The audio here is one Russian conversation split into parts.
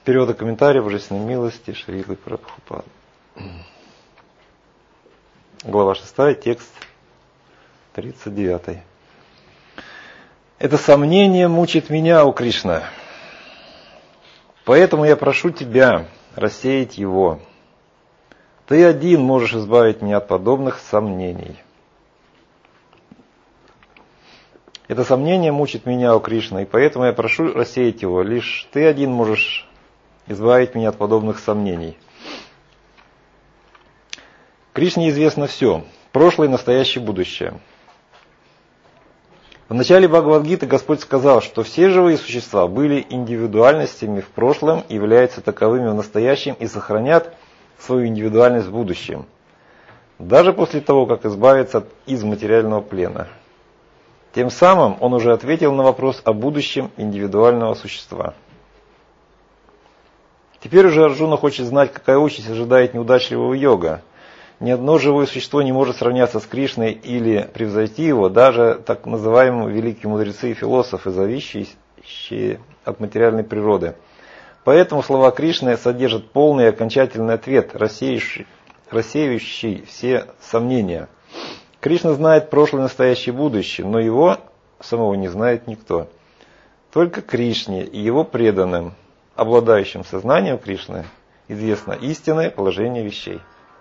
Перевода комментариев Божественной милости Шрилы Прабхупады. Глава 6, текст 39. Это сомнение мучит меня, о Кришна. Поэтому я прошу тебя рассеять его. Ты один можешь избавить меня от подобных сомнений. Это сомнение мучит меня, о Кришна, и поэтому я прошу рассеять его. Лишь ты один можешь избавить меня от подобных сомнений. Кришне известно все, прошлое, настоящее, будущее. В начале Бхагавад-гиты Господь сказал, что все живые существа были индивидуальностями в прошлом, являются таковыми в настоящем и сохранят свою индивидуальность в будущем, даже после того, как избавятся из материального плена. Тем самым он уже ответил на вопрос о будущем индивидуального существа. Теперь уже Арджуна хочет знать, какая участь ожидает неудачливого йога. Ни одно живое существо не может сравняться с Кришной или превзойти его, даже так называемые великие мудрецы и философы, зависящие от материальной природы. Поэтому слова Кришны содержат полный и окончательный ответ, рассеивающий все сомнения. Кришна знает прошлое, настоящее и будущее, но его самого не знает никто. Только Кришне и его преданным, обладающим сознанием Кришны, известно истинное положение вещей.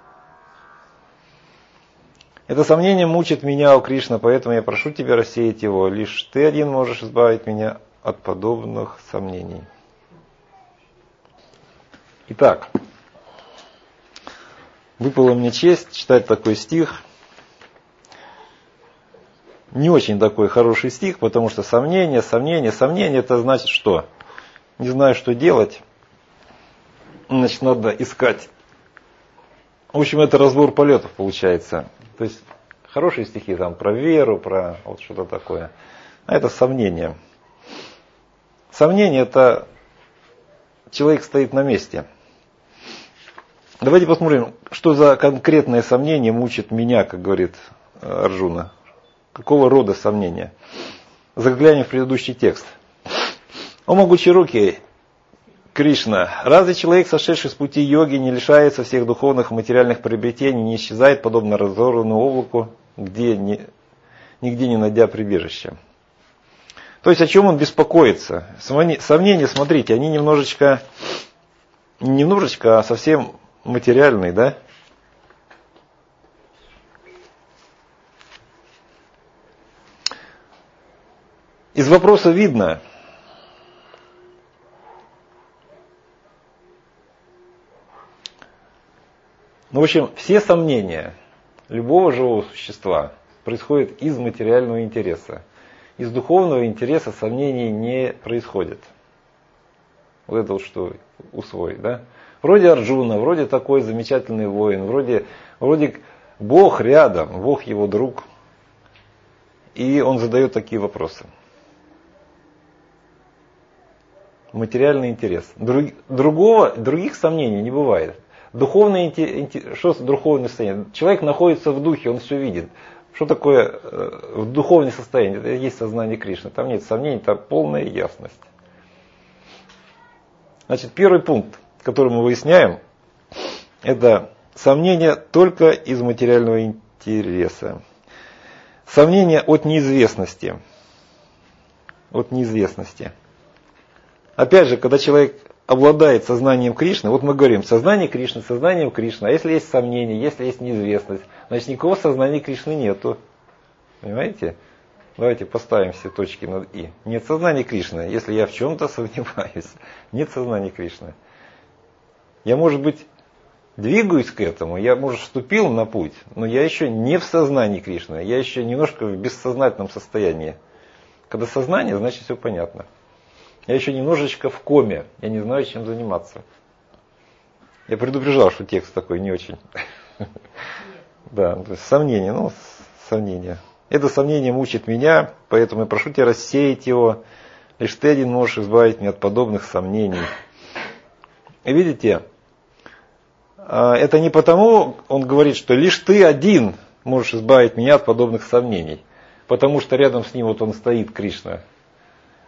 Это сомнение мучит меня, о Кришна, поэтому я прошу тебя рассеять его. Лишь ты один можешь избавить меня от подобных сомнений. Итак, выпала мне честь читать такой стих. Не очень такой хороший стих, потому что сомнение, это значит что? Не знаю, что делать. Значит, надо искать. В общем, это разбор полетов получается. То есть, хорошие стихи там про веру, про вот что-то такое. А это сомнение. Сомнение – это человек стоит на месте. Давайте посмотрим, что за конкретное сомнение мучит меня, как говорит Арджуна. Какого рода сомнения? Заглянем в предыдущий текст. О могучие руки, Кришна, разве человек, сошедший с пути йоги, не лишается всех духовных и материальных приобретений, не исчезает, подобно разорванному облаку, нигде не найдя прибежища? То есть о чем он беспокоится? Сомнения, смотрите, они немножечко, а совсем материальные, да? Из вопроса видно, в общем, все сомнения любого живого существа происходят из материального интереса. Из духовного интереса сомнений не происходит. Вот это вот что усвоить, да? Вроде Арджуна, вроде такой замечательный воин, вроде Бог рядом, Бог его друг. И он задает такие вопросы. Материальный интерес. Других сомнений не бывает. Что духовное состояние? Человек находится в духе, он все видит. Что такое духовное состояние? Это есть сознание Кришны. Там нет сомнений, там полная ясность. Значит, первый пункт, который мы выясняем, это сомнение только из материального интереса. Сомнение от неизвестности. От неизвестности. Опять же, когда человек обладает сознанием Кришны, вот мы говорим, сознание Кришны, сознанием Кришны, а если есть сомнение, если есть неизвестность, значит никакого сознания Кришны нету. Понимаете? Давайте поставим все точки над «и». Нет сознания Кришны, если я в чем-то сомневаюсь. Нет сознания Кришны. Я, может быть, двигаюсь к этому, я, может, вступил на путь, но я еще не в сознании Кришны, я еще немножко в бессознательном состоянии. Когда сознание, значит все понятно. Я еще немножечко в коме, я не знаю, чем заниматься. Я предупреждал, что текст такой не очень. Да, то есть сомнение. Это сомнение мучит меня, поэтому я прошу тебя рассеять его. Лишь ты один можешь избавить меня от подобных сомнений. И видите, это не потому, он говорит, что лишь ты один можешь избавить меня от подобных сомнений. Потому что рядом с ним вот он стоит, Кришна.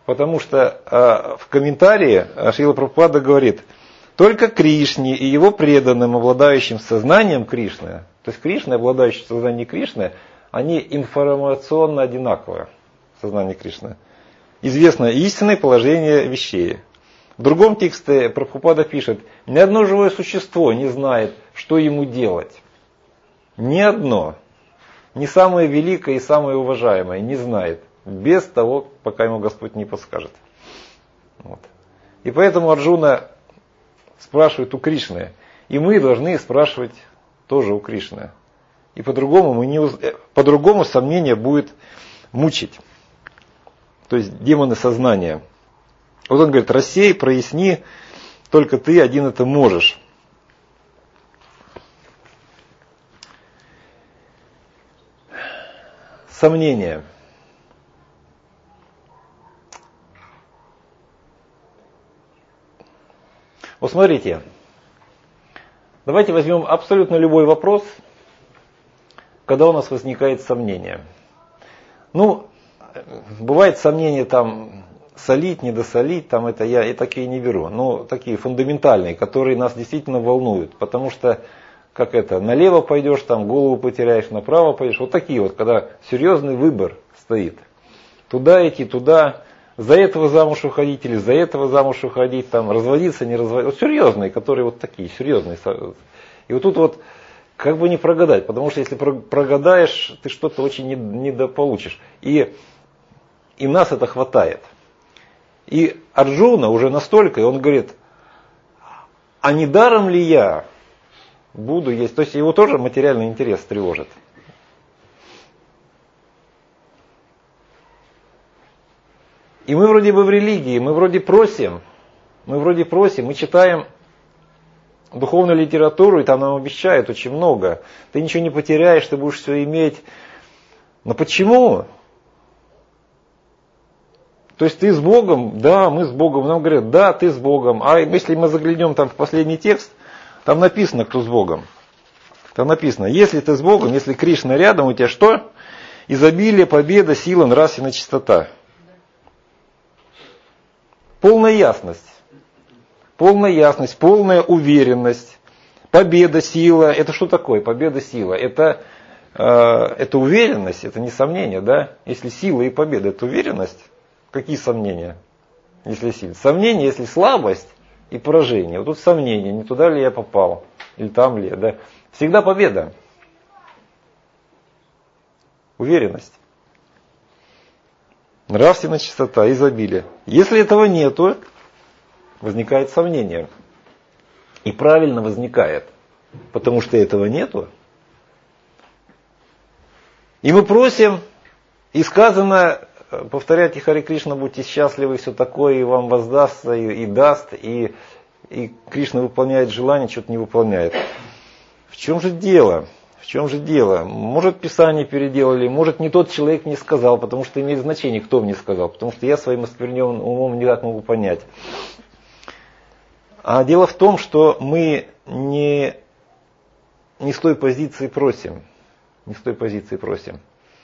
Потому что в комментарии Шрила Прабхупада говорит, только Кришне и его преданным, обладающим сознанием Кришны, то есть Кришна, обладающий сознанием Кришны, они информационно одинаковые, сознание Кришны. Известно истинное положение вещей. В другом тексте Прабхупада пишет, ни одно живое существо не знает, что ему делать. Ни одно. Ни самое великое и самое уважаемое не знает. Без того, пока ему Господь не подскажет. Вот. И поэтому Арджуна спрашивает у Кришны. И мы должны спрашивать тоже у Кришны. И по-другому сомнение будет мучить. То есть демоны сознания. Вот он говорит, рассей, проясни, только ты один это можешь. Сомнения. Вот смотрите, давайте возьмем абсолютно любой вопрос, когда у нас возникает сомнение. Ну, бывает сомнение там солить, недосолить, там это я и такие не беру. Но такие фундаментальные, которые нас действительно волнуют. Потому что, как это, налево пойдешь, там голову потеряешь, направо пойдешь. Вот такие вот, когда серьезный выбор стоит. Туда идти, туда, за этого замуж уходить или за этого замуж уходить, там, разводиться, не разводиться. Вот серьезные, которые вот такие, серьезные. И вот тут вот как бы не прогадать, потому что если прогадаешь, ты что-то очень недополучишь. И нас это хватает. И Арджуна уже настолько, и он говорит, а не даром ли я буду есть? То есть его тоже материальный интерес тревожит. И мы вроде бы в религии, мы вроде просим, мы читаем духовную литературу, и там нам обещают очень много. Ты ничего не потеряешь, ты будешь все иметь. Но почему? То есть ты с Богом? Да, мы с Богом. Нам говорят, да, ты с Богом. А если мы заглянем там в последний текст, там написано, кто с Богом. Там написано, если ты с Богом, если Кришна рядом, у тебя что? Изобилие, победа, сила, нравственная чистота. Полная ясность, полная уверенность. Победа, сила. Это что такое? Победа, сила. Это уверенность, это не сомнение, да? Если сила и победа, это уверенность. Какие сомнения, если сила? Сомнения, если слабость и поражение. Вот тут сомнения, не туда ли я попал, или там ли я, да? Всегда победа. Уверенность. Нравственная чистота, изобилие. Если этого нету, возникает сомнение. И правильно возникает, потому что этого нету. И мы просим, и сказано, повторяйте Харе Кришна, будьте счастливы, все такое, и вам воздастся, и даст, и Кришна выполняет желание, что-то не выполняет. В чем же дело? В чем же дело? Может, Писание переделали, может, не тот человек мне сказал, потому что имеет значение, кто мне сказал, потому что я своим оскверненным умом никак могу понять. А дело в том, что мы не с той позиции просим. Не с той позиции просим.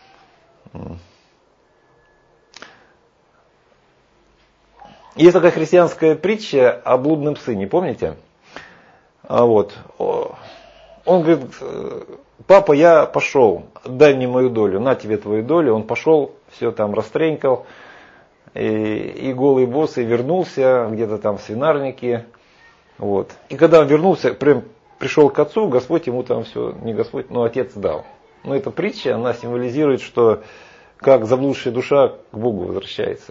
Есть такая христианская притча о блудном сыне, помните? Вот. Он говорит, папа, я пошел, дай мне мою долю, на тебе твою долю. Он пошел, все там растренькал, и голый босс, и вернулся где-то там в свинарнике. Вот. И когда он вернулся, прям пришел к отцу, Господь ему там все, не Господь, но отец дал. Но эта притча, она символизирует, что как заблудшая душа к Богу возвращается.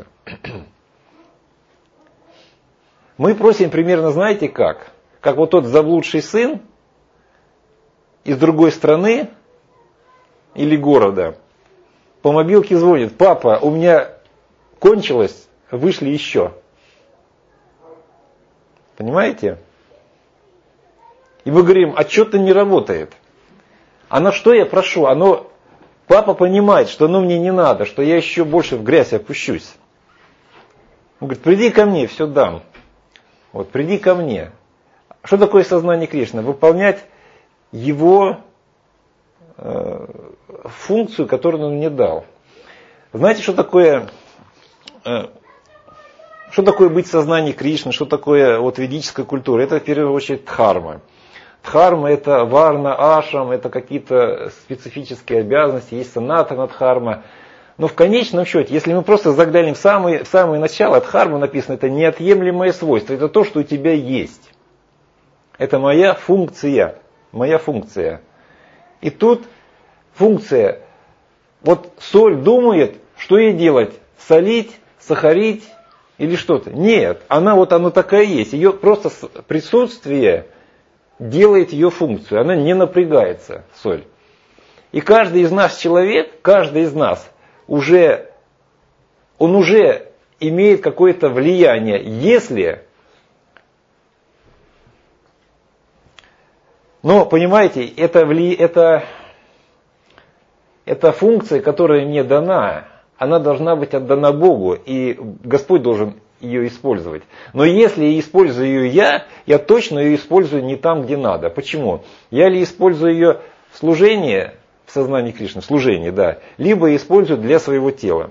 Мы просим примерно, знаете как? Как вот тот заблудший сын из другой страны или города по мобилке звонит, папа, у меня кончилось, вышли еще. Понимаете? И мы говорим, а что-то не работает. А на что я прошу? Папа понимает, что мне не надо, что я еще больше в грязь опущусь. Он говорит, приди ко мне, все дам. Вот, приди ко мне. Что такое сознание Кришны? Выполнять его функцию, которую он мне дал. Знаете, что такое Что такое быть в сознании Кришны, что такое вот ведическая культура? Это в первую очередь дхарма. Дхарма это варна, ашрам, это какие-то специфические обязанности, есть санатана дхарма. Но в конечном счете, если мы просто заглянем в самое начало, дхарма написано, это неотъемлемое свойство, это то, что у тебя есть. Это моя функция. Моя функция. И тут функция. Вот соль думает, что ей делать? Солить, сахарить или что-то? Нет, оно такая есть. Ее просто присутствие делает ее функцию. Она не напрягается, соль. И каждый из нас человек, каждый из нас он уже имеет какое-то влияние, если... Но, понимаете, это функция, которая мне дана, она должна быть отдана Богу, и Господь должен ее использовать. Но если использую ее я точно ее использую не там, где надо. Почему? Я ли использую ее в служении, в сознании Кришны, в служении, да, либо использую для своего тела.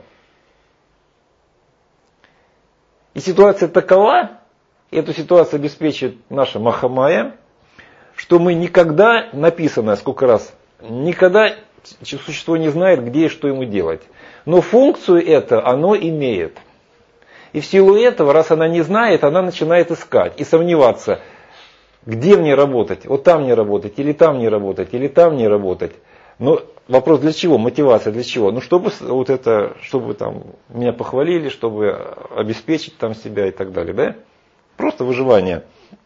И ситуация такова, эту ситуацию обеспечивает наша Махамая, что мы никогда, написано сколько раз, никогда существо не знает, где и что ему делать. Но функцию это оно имеет. И в силу этого, раз она не знает, она начинает искать и сомневаться, где мне работать, вот там мне работать, или там не работать, или там не работать. Но вопрос для чего, мотивация для чего? Ну, чтобы там меня похвалили, чтобы обеспечить там себя и так далее, да? Просто выживание.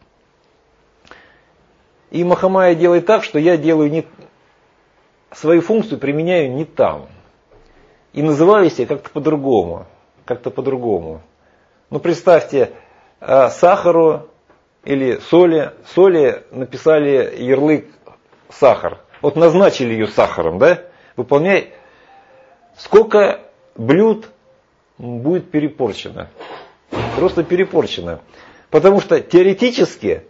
И Махамая делает так, что я делаю свою функцию применяю не там. И называю себя как-то по-другому. Ну, представьте, сахару или соли написали ярлык сахар. Вот назначили ее сахаром, да? Выполняй. Сколько блюд будет перепорчено? Просто перепорчено. Потому что теоретически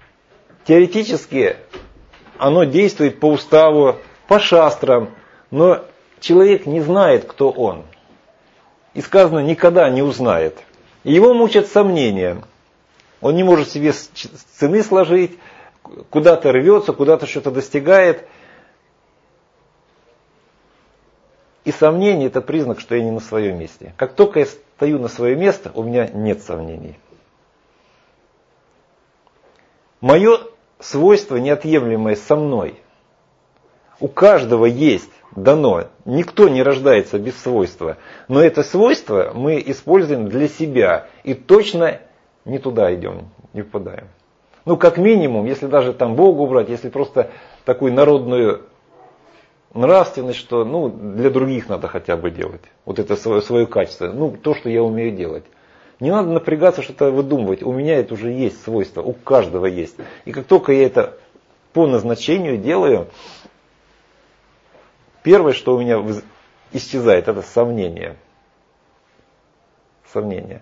оно действует по уставу, по шастрам, но человек не знает, кто он. И сказано, никогда не узнает. И его мучат сомнения. Он не может себе цены сложить, куда-то рвется, куда-то что-то достигает. И сомнение – это признак, что я не на своем месте. Как только я стою на свое место, у меня нет сомнений. Мое свойство неотъемлемое со мной. У каждого есть дано. Никто не рождается без свойства. Но это свойство мы используем для себя. И точно не туда идем, не попадаем. Ну, как минимум, если даже там Бога убрать, если просто такую народную нравственность, что для других надо хотя бы делать. Вот это свое качество. То, что я умею делать. Не надо напрягаться, что-то выдумывать. У меня это уже есть свойство. У каждого есть. И как только я это по назначению делаю, первое, что у меня исчезает, это сомнение. Сомнение.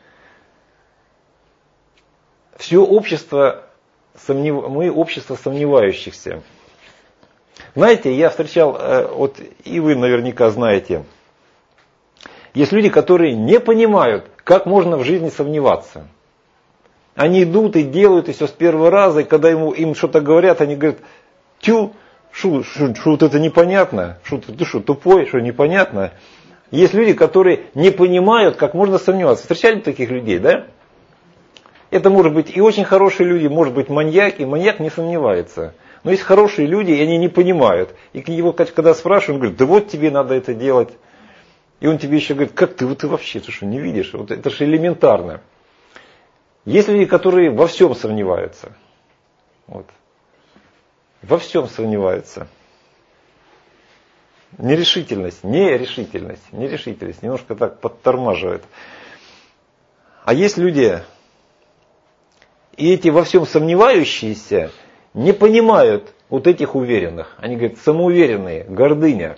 Все общество, мы общество сомневающихся. Знаете, я встречал, и вы наверняка знаете, есть люди, которые не понимают, как можно в жизни сомневаться. Они идут и делают и все с первого раза, и когда им что-то говорят, они говорят, что вот это непонятно, ты что, тупой, что непонятно. Есть люди, которые не понимают, как можно сомневаться. Встречали таких людей, да? Это может быть и очень хорошие люди, может быть маньяк, и маньяк не сомневается. Но есть хорошие люди, и они не понимают. И его, когда спрашивают, он говорит, да вот тебе надо это делать. И он тебе еще говорит, как ты вообще, ты что, не видишь? Вот это же элементарно. Есть люди, которые во всем сомневаются. Вот. Во всем сомневаются. Нерешительность, немножко так подтормаживает. А есть люди, и эти во всем сомневающиеся не понимают вот этих уверенных. Они говорят, самоуверенные, гордыня.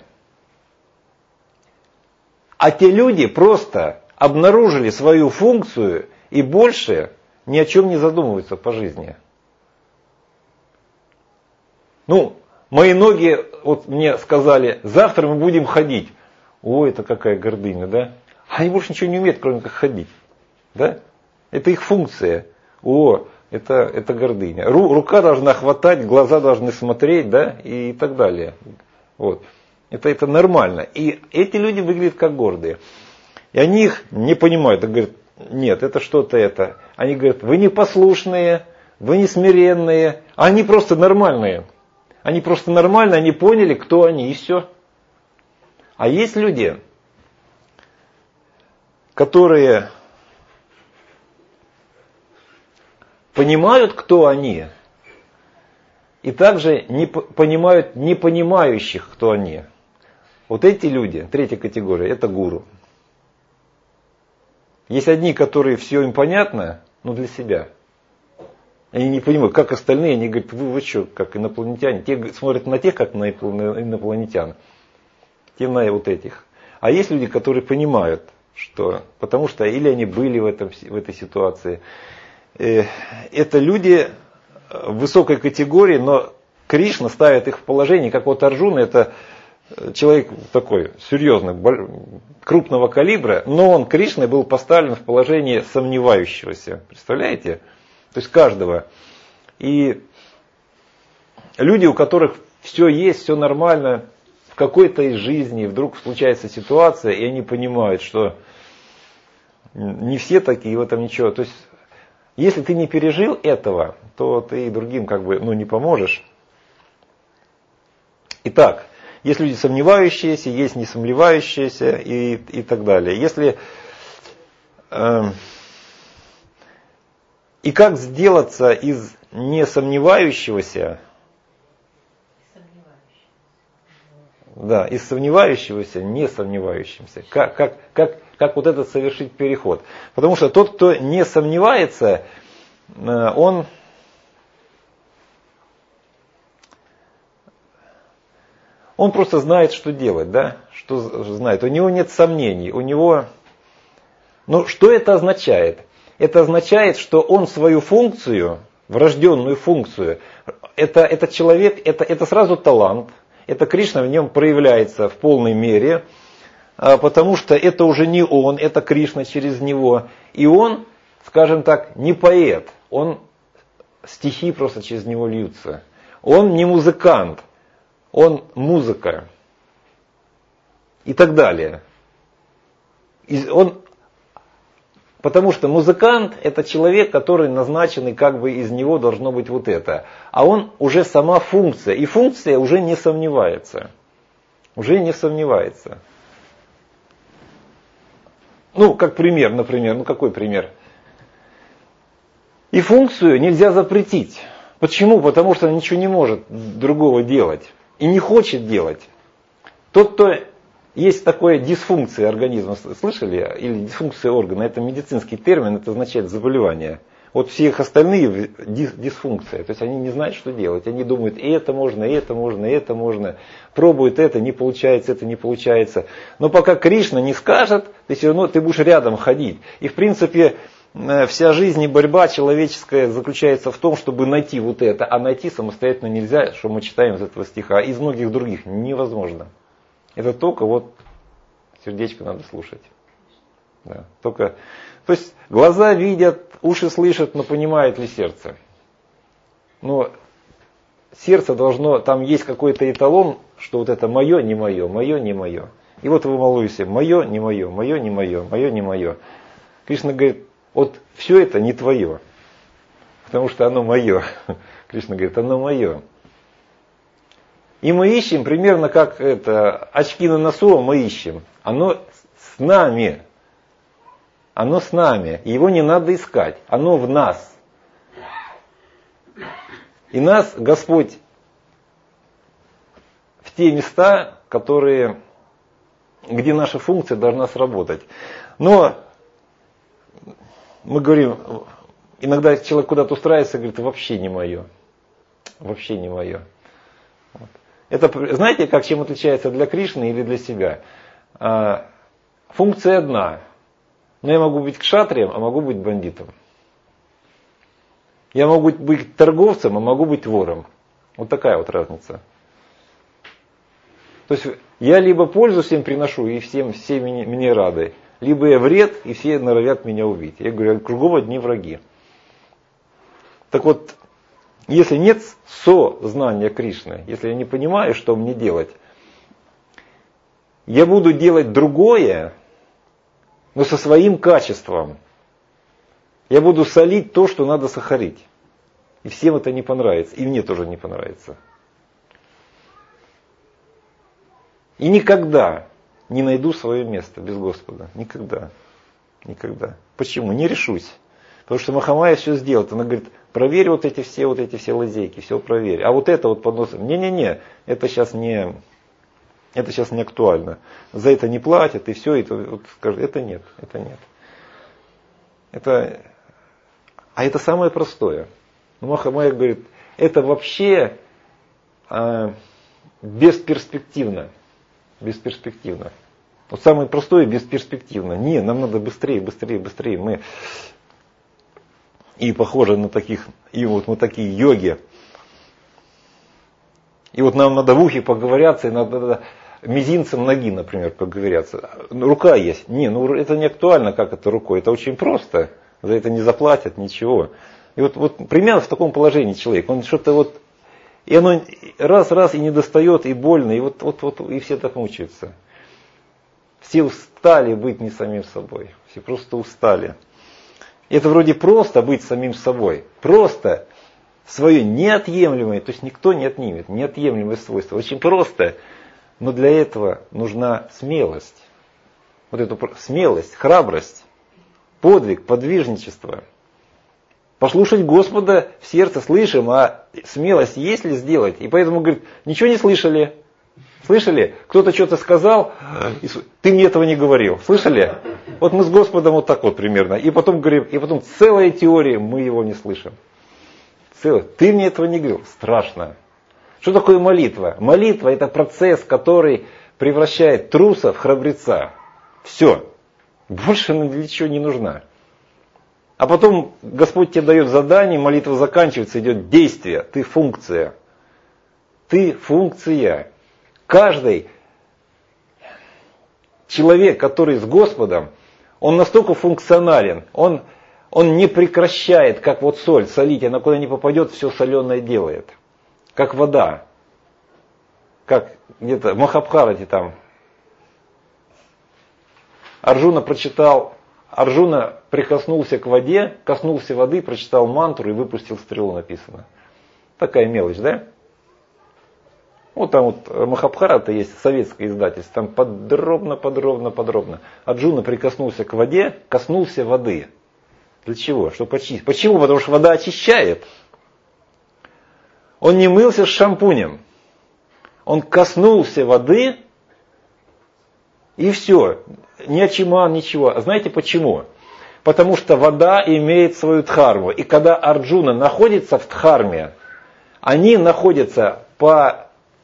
А те люди просто обнаружили свою функцию и больше ни о чем не задумываются по жизни. Мои ноги, мне сказали, завтра мы будем ходить. Ой, это какая гордыня, да? Они больше ничего не умеют, кроме как ходить. Да? Это их функция. Это гордыня. Рука должна хватать, глаза должны смотреть, да, и так далее. Вот. Это нормально. И эти люди выглядят как гордые. И они их не понимают. Они говорят, нет, это что-то это. Они говорят, вы непослушные, вы не смиренные. А они просто нормальные. Они просто нормальные, они поняли, кто они, и все. А есть люди, которые понимают, кто они, и также не понимают непонимающих, кто они. Вот эти люди, третья категория, это гуру. Есть одни, которые все им понятно, но для себя. Они не понимают, как остальные, они говорят, вы что, как инопланетяне. Те смотрят на тех, как на инопланетян, те на вот этих. А есть люди, которые понимают, что, потому что или они были в этой ситуации. Это люди высокой категории, но Кришна ставит их в положение, как вот Арджуна, это человек такой серьезный, крупного калибра, но он, Кришной, был поставлен в положение сомневающегося. Представляете? То есть каждого. И люди, у которых все есть, все нормально, в какой-то из жизни вдруг случается ситуация, и они понимают, что не все такие, в этом ничего. То есть, если ты не пережил этого, то ты другим не поможешь. Итак, есть люди сомневающиеся, есть не сомневающиеся и так далее. И как сделаться из несомневающегося, из сомневающегося не сомневающимся. Как вот этот совершить переход? Потому что тот, кто не сомневается, он просто знает, что делать, да? Что знает. У него нет сомнений. Что это означает? Это означает, что он свою функцию, врожденную функцию, этот человек, это сразу талант. Это Кришна в нем проявляется в полной мере, потому что это уже не он, это Кришна через него. И он, скажем так, не поэт, стихи просто через него льются. Он не музыкант, он музыка. И так далее. Потому что музыкант это человек, который назначен, и из него должно быть вот это. А он уже сама функция. И функция уже не сомневается. Уже не сомневается. Как пример, например. Какой пример? И функцию нельзя запретить. Почему? Потому что он ничего не может другого делать. И не хочет делать. Тот, кто... Есть такое дисфункция организма, слышали? Или дисфункция органа, это медицинский термин, это означает заболевание. Вот все их остальные дисфункция, то есть они не знают, что делать. Они думают, и это можно, и это можно, и это можно. Пробуют это, не получается, это не получается. Но пока Кришна не скажет, ты все равно ты будешь рядом ходить. И в принципе вся жизнь и борьба человеческая заключается в том, чтобы найти вот это. А найти самостоятельно нельзя, что мы читаем из этого стиха. Из многих других невозможно. Это только сердечко надо слушать. Да, то есть глаза видят, уши слышат, но понимает ли сердце? Сердце должно, там есть какой-то эталон, что вот это мое, не мое, мое, не мое. И вот вы молвите, мое, не мое, мое, не мое, мое, не мое. Кришна говорит, вот все это не твое, потому что оно мое. Кришна говорит, оно мое. И мы ищем, примерно как очки на носу мы ищем. Оно с нами. Оно с нами. Его не надо искать. Оно в нас. И нас Господь в те места, где наша функция должна сработать. Но мы говорим, иногда человек куда-то устраивается и говорит, вообще не мое. Вообще не мое. Это, знаете, чем отличается для Кришны или для себя? Функция одна. Но я могу быть кшатрием, а могу быть бандитом. Я могу быть торговцем, а могу быть вором. Вот такая вот разница. То есть я либо пользу всем приношу, и все мне рады, либо я вред, и все норовят меня убить. Я говорю, кругом одни враги. Так вот, если нет сознания Кришны, если я не понимаю, что мне делать, я буду делать другое, но со своим качеством. Я буду солить то, что надо сахарить. И всем это не понравится. И мне тоже не понравится. И никогда не найду свое место без Господа. Никогда. Никогда. Почему? Не решусь. Потому что Махамая все сделает. Она говорит, проверь вот эти все лазейки, все проверь. А вот это вот под носом. Не-не-не, это сейчас не актуально. За это не платят, и все. Это нет. А это самое простое. Но Махамая говорит, это вообще бесперспективно. Бесперспективно. Вот самое простое бесперспективно. Не, нам надо быстрее. Мы и похожи на таких, и вот мы такие йоги. И вот нам надо в ухе поговорятся, и надо мизинцем ноги, например, поговорятся. Рука есть. Не, это не актуально, как это рукой. Это очень просто. За это не заплатят, ничего. И вот примерно в таком положении человек. Он что-то вот, и оно раз и не достает, и больно, и и все так мучаются. Все устали быть не самим собой. Все просто устали. И это вроде просто быть самим собой. Просто свое неотъемлемое, то есть никто не отнимет, неотъемлемое свойство. Очень просто. Но для этого нужна смелость. Вот эту смелость, храбрость, подвиг, подвижничество. Послушать Господа в сердце слышим, а смелость есть ли сделать? И поэтому говорит, ничего не слышали. Слышали? Кто-то что-то сказал, ты мне этого не говорил. Слышали? Вот мы с Господом вот так вот примерно. И потом говорим, и потом целая теория, мы его не слышим. Ты мне этого не говорил. Страшно. Что такое молитва? Молитва это процесс, который превращает труса в храбреца. Все. Больше для чего не нужна. А потом Господь тебе дает задание, молитва заканчивается, идет действие. Ты функция. Ты функция. Каждый человек, который с Господом, он настолько функционален, он не прекращает, как вот соль, солить, она куда не попадет, все соленое делает. Как вода. Как где-то в Махабхарате там. Арджуна прикоснулся к воде, коснулся воды, прочитал мантру и выпустил стрелу, написано. Такая мелочь, да? Вот там вот Махабхарата есть, советское издательство, там подробно. Арджуна прикоснулся к воде, коснулся воды. Для чего? Чтобы почистить. Почему? Потому что вода очищает. Он не мылся с шампунем. Он коснулся воды, и все. Ни ачиман, ничего. А знаете почему? Потому что вода имеет свою дхарму. И когда Арджуна находится в дхарме, они находятся в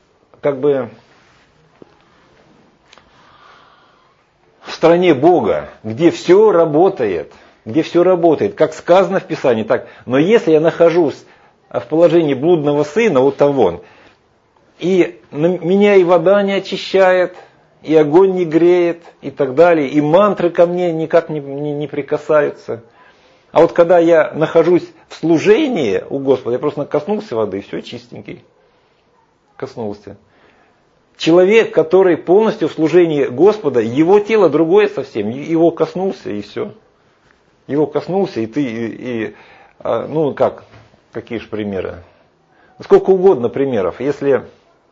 стране Бога, где все работает, как сказано в Писании. Так. Но если я нахожусь в положении блудного сына, вот там вон, и меня и вода не очищает, и огонь не греет, и так далее, и мантры ко мне никак не прикасаются. А вот когда я нахожусь в служении у Господа, я просто коснулся воды, и все, чистенький. Коснулся. Человек, который полностью в служении Господа, его тело другое совсем, его коснулся, и все. Его коснулся, и ты, какие же примеры? Сколько угодно примеров. Если,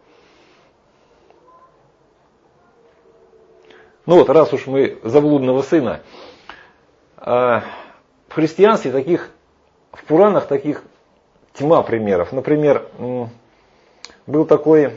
раз уж мы за блудного сына, в христианстве в Пуранах таких тьма примеров. Например, был такой,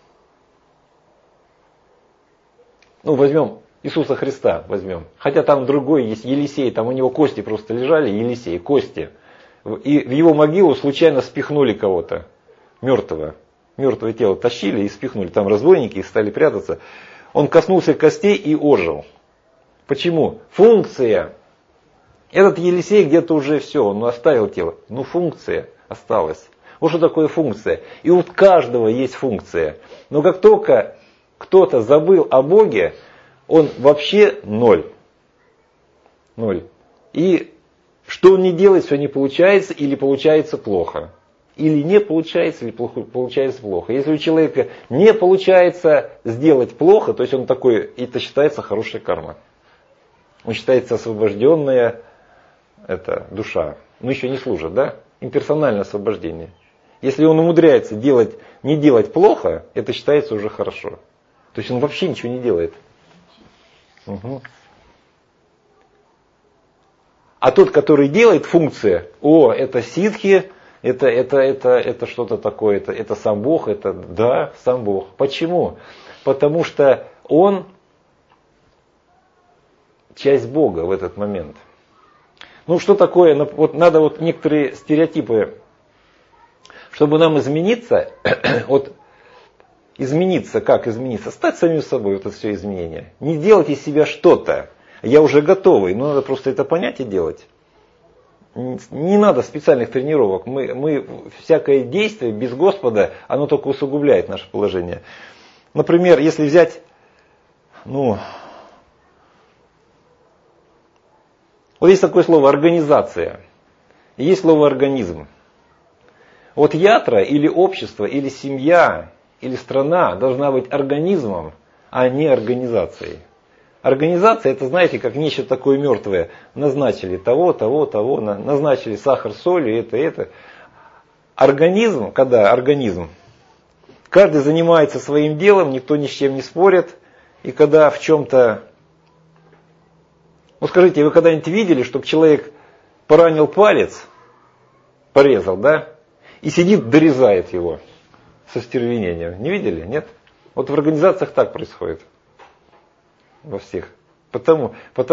возьмем Иисуса Христа, Хотя там другой есть, Елисей, там у него кости просто лежали, Елисей, кости. И в его могилу случайно спихнули кого-то, мертвого. Мертвое тело тащили и спихнули. Там разбойники стали прятаться. Он коснулся костей и ожил. Почему? Функция. Этот Елисей где-то уже все, он оставил тело. Но функция осталась. Вот что такое функция. И у каждого есть функция. Но как только кто-то забыл о Боге, он вообще ноль. 0. И что он не делает, все не получается, или получается плохо. Или не получается, или получается плохо. Если у человека не получается сделать плохо, то есть он такой, это считается хорошая карма. Он считается освобожденная душа. Но еще не служит, да? Имперсональное освобождение. Если он умудряется не делать плохо, это считается уже хорошо. То есть он вообще ничего не делает. Угу. А тот, который делает функции, это ситхи, это что-то такое, это сам Бог, да, сам Бог. Почему? Потому что он часть Бога в этот момент. Ну что такое, надо некоторые стереотипы, чтобы нам измениться, как измениться? Стать самим собой, это все изменение. Не делать из себя что-то. Я уже готовый, но надо просто это понять и делать. Не надо специальных тренировок. Мы всякое действие без Господа, оно только усугубляет наше положение. Например, если взять, вот есть такое слово организация, и есть слово организм. Вот ятра или общество, или семья, или страна должна быть организмом, а не организацией. Организация, это, знаете, как нечто такое мертвое. Назначили того, назначили сахар, соль, и это. Организм, когда организм, каждый занимается своим делом, никто ни с чем не спорит, и когда в чем-то... скажите, вы когда-нибудь видели, чтобы человек поранил палец, порезал, да, и сидит, дорезает его со стервенением? Не видели? Нет? Вот в организациях так происходит. Во всех. В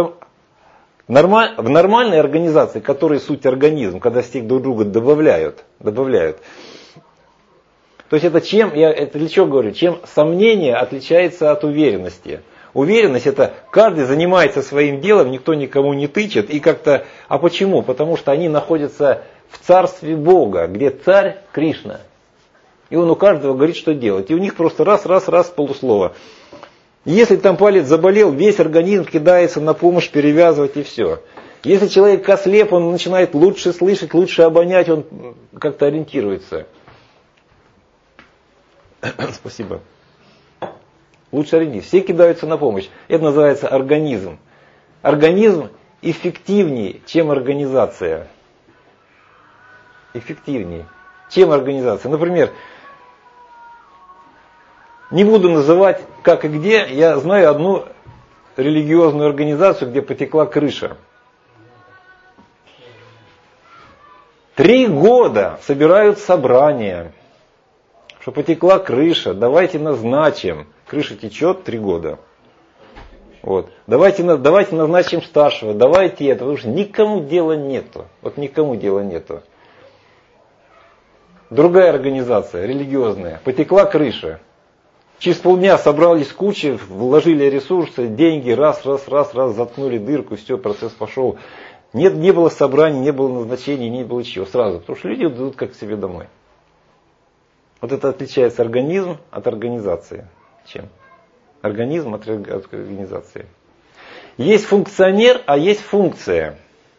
нормальной организации, которая суть организм, когда все друг друга добавляют. То есть это для чего говорю? Чем сомнение отличается от уверенности. Уверенность это каждый занимается своим делом, никто никому не тычет. И как-то, а почему? Потому что они находятся в царстве Бога, где царь Кришна. И он у каждого говорит, что делать. И у них просто раз, полуслова. Если там палец заболел, весь организм кидается на помощь перевязывать и все. Если человек ослеп, он начинает лучше слышать, лучше обонять, он как-то ориентируется. Спасибо. Лучше ориентируется. Все кидаются на помощь. Это называется организм. Организм эффективнее, чем организация. Эффективнее, чем организация. Например, не буду называть как и где, я знаю одну религиозную организацию, где потекла крыша. 3 года собирают собрания, что потекла крыша, давайте назначим. Крыша течет 3 года. Давайте назначим старшего, давайте это, потому что никому дела нету. Никому дела нету. Другая организация, религиозная, потекла крыша. Через полдня собрались кучи, вложили ресурсы, деньги, раз, заткнули дырку, все, процесс пошел. Не было собраний, не было назначений, не было чего. Сразу, потому что люди идут как к себе домой. Это отличается организм от организации. Чем? Организм от организации. Есть функционер, а есть функция.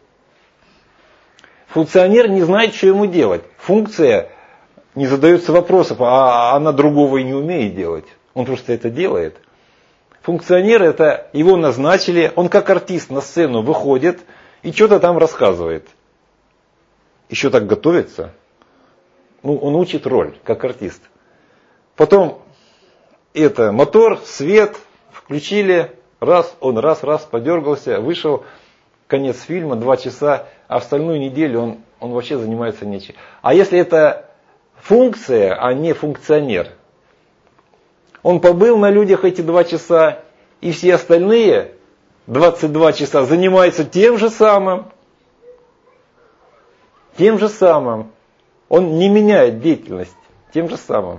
Функционер не знает, что ему делать. Функция не задается вопросом, а она другого и не умеет делать. Он просто это делает. Функционер, это его назначили, он как артист на сцену выходит и что-то там рассказывает. Еще так готовится. Он учит роль, как артист. Потом мотор, свет, включили, он раз подергался, вышел, конец фильма, 2 часа, а остальную неделю он вообще занимается нечем. А если это функция, а не функционер. Он побыл на людях эти 2 часа, и все остальные 22 часа занимаются тем же самым. Он не меняет деятельность, тем же самым.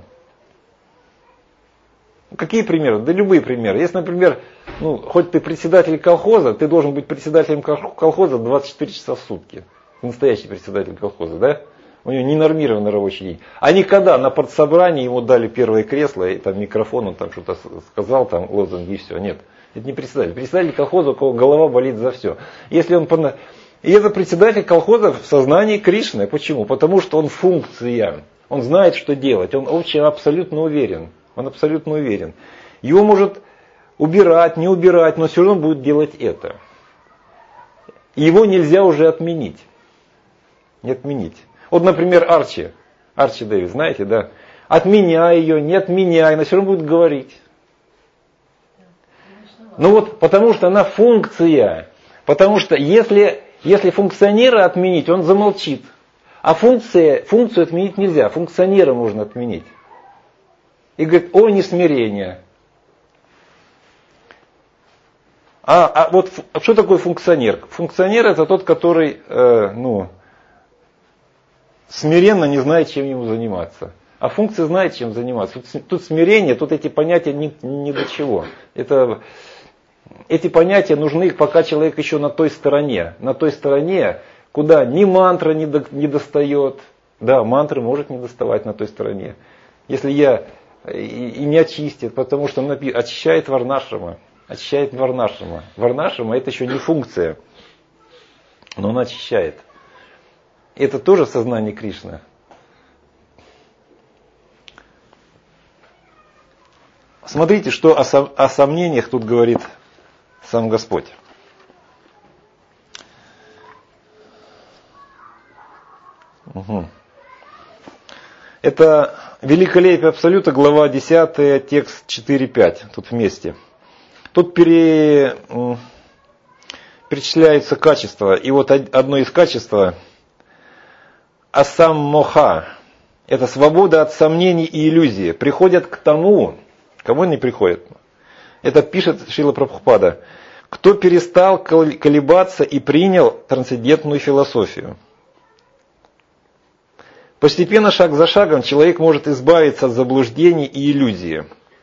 Какие примеры? Да любые примеры. Если, например, хоть ты председатель колхоза, ты должен быть председателем колхоза 24 часа в сутки. Настоящий председатель колхоза, да? У него ненормированный рабочий день. А никогда на партсобрании ему дали первое кресло, и там микрофон, он там что-то сказал, там лозунги и все. Нет. Это не председатель. Председатель колхоза, у кого голова болит за все. Если он И это председатель колхоза в сознании Кришны. Почему? Потому что он функция. Он знает, что делать. Он очень абсолютно уверен. Он абсолютно уверен. Его может убирать, не убирать, но все равно будет делать это. Его нельзя уже отменить. Не отменить. Вот, например, Арчи Дэвис, знаете, да? Отменяй ее, не отменяй, она все равно будет говорить. Ну вот, потому что она функция. Потому что если функционера отменить, он замолчит. А функцию отменить нельзя, функционера можно отменить. И говорит, о, несмирение. А вот что такое функционер? Функционер это тот, который смиренно не знает, чем ему заниматься. А функция знает, чем заниматься. Тут смирение, тут эти понятия ни до чего. Эти понятия нужны, пока человек еще на той стороне. На той стороне, куда ни мантра не достает. Да, мантры может не доставать на той стороне. Если и не очистит, потому что он очищает варнашрама. Очищает варнашрама. Варнашрама это еще не функция, но он очищает. Это тоже сознание Кришны. Смотрите, что о сомнениях тут говорит сам Господь. Угу. Это Великолепие Абсолюта, глава 10, текст 4-5, тут вместе. Тут перечисляются качества. И вот одно из качеств асаммоха. Это свобода от сомнений и иллюзий. Приходят к тому, кому не приходят. Это пишет Шрила Прабхупада. Кто перестал колебаться и принял трансцендентную философию. Постепенно, шаг за шагом, человек может избавиться от заблуждений и иллюзий.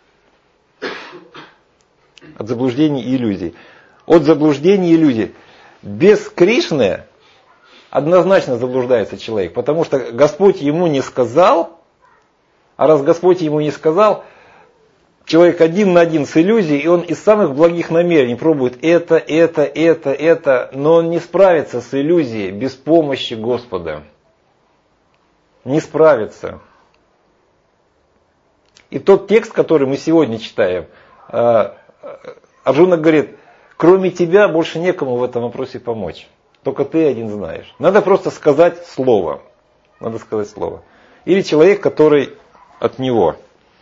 От заблуждений и иллюзий. От заблуждений и иллюзий. Без Кришны однозначно заблуждается человек, потому что Господь ему не сказал, а раз Господь ему не сказал, человек один на один с иллюзией, и он из самых благих намерений пробует это, но он не справится с иллюзией без помощи Господа. Не справится. И тот текст, который мы сегодня читаем, Арджуна говорит, кроме тебя больше некому в этом вопросе помочь. Только ты один знаешь. Надо просто сказать слово. Надо сказать слово. Или человек, который от него.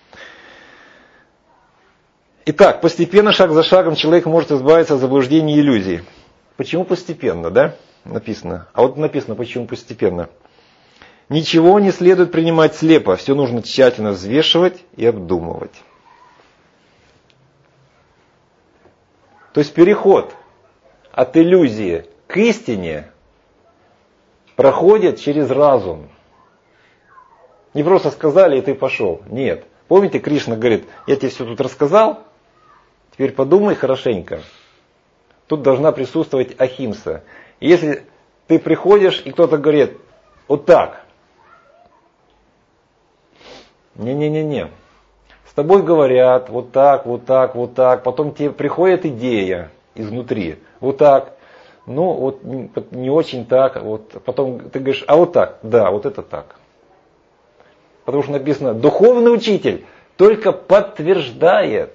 Итак, постепенно, шаг за шагом, человек может избавиться от заблуждений и иллюзий. Почему постепенно, да? Написано. А вот написано, почему постепенно. Ничего не следует принимать слепо. Все нужно тщательно взвешивать и обдумывать. То есть переход от иллюзии к истине проходит через разум. Не просто сказали, и ты пошел. Нет. Помните, Кришна говорит, я тебе все тут рассказал, теперь подумай хорошенько. Тут должна присутствовать ахимса. И если ты приходишь, и кто-то говорит, вот так. Не. С тобой говорят, вот так. Потом тебе приходит идея изнутри. Вот так. Ну, вот не очень так. Вот. Потом ты говоришь, а вот так. Да, вот это так. Потому что написано, духовный учитель только подтверждает.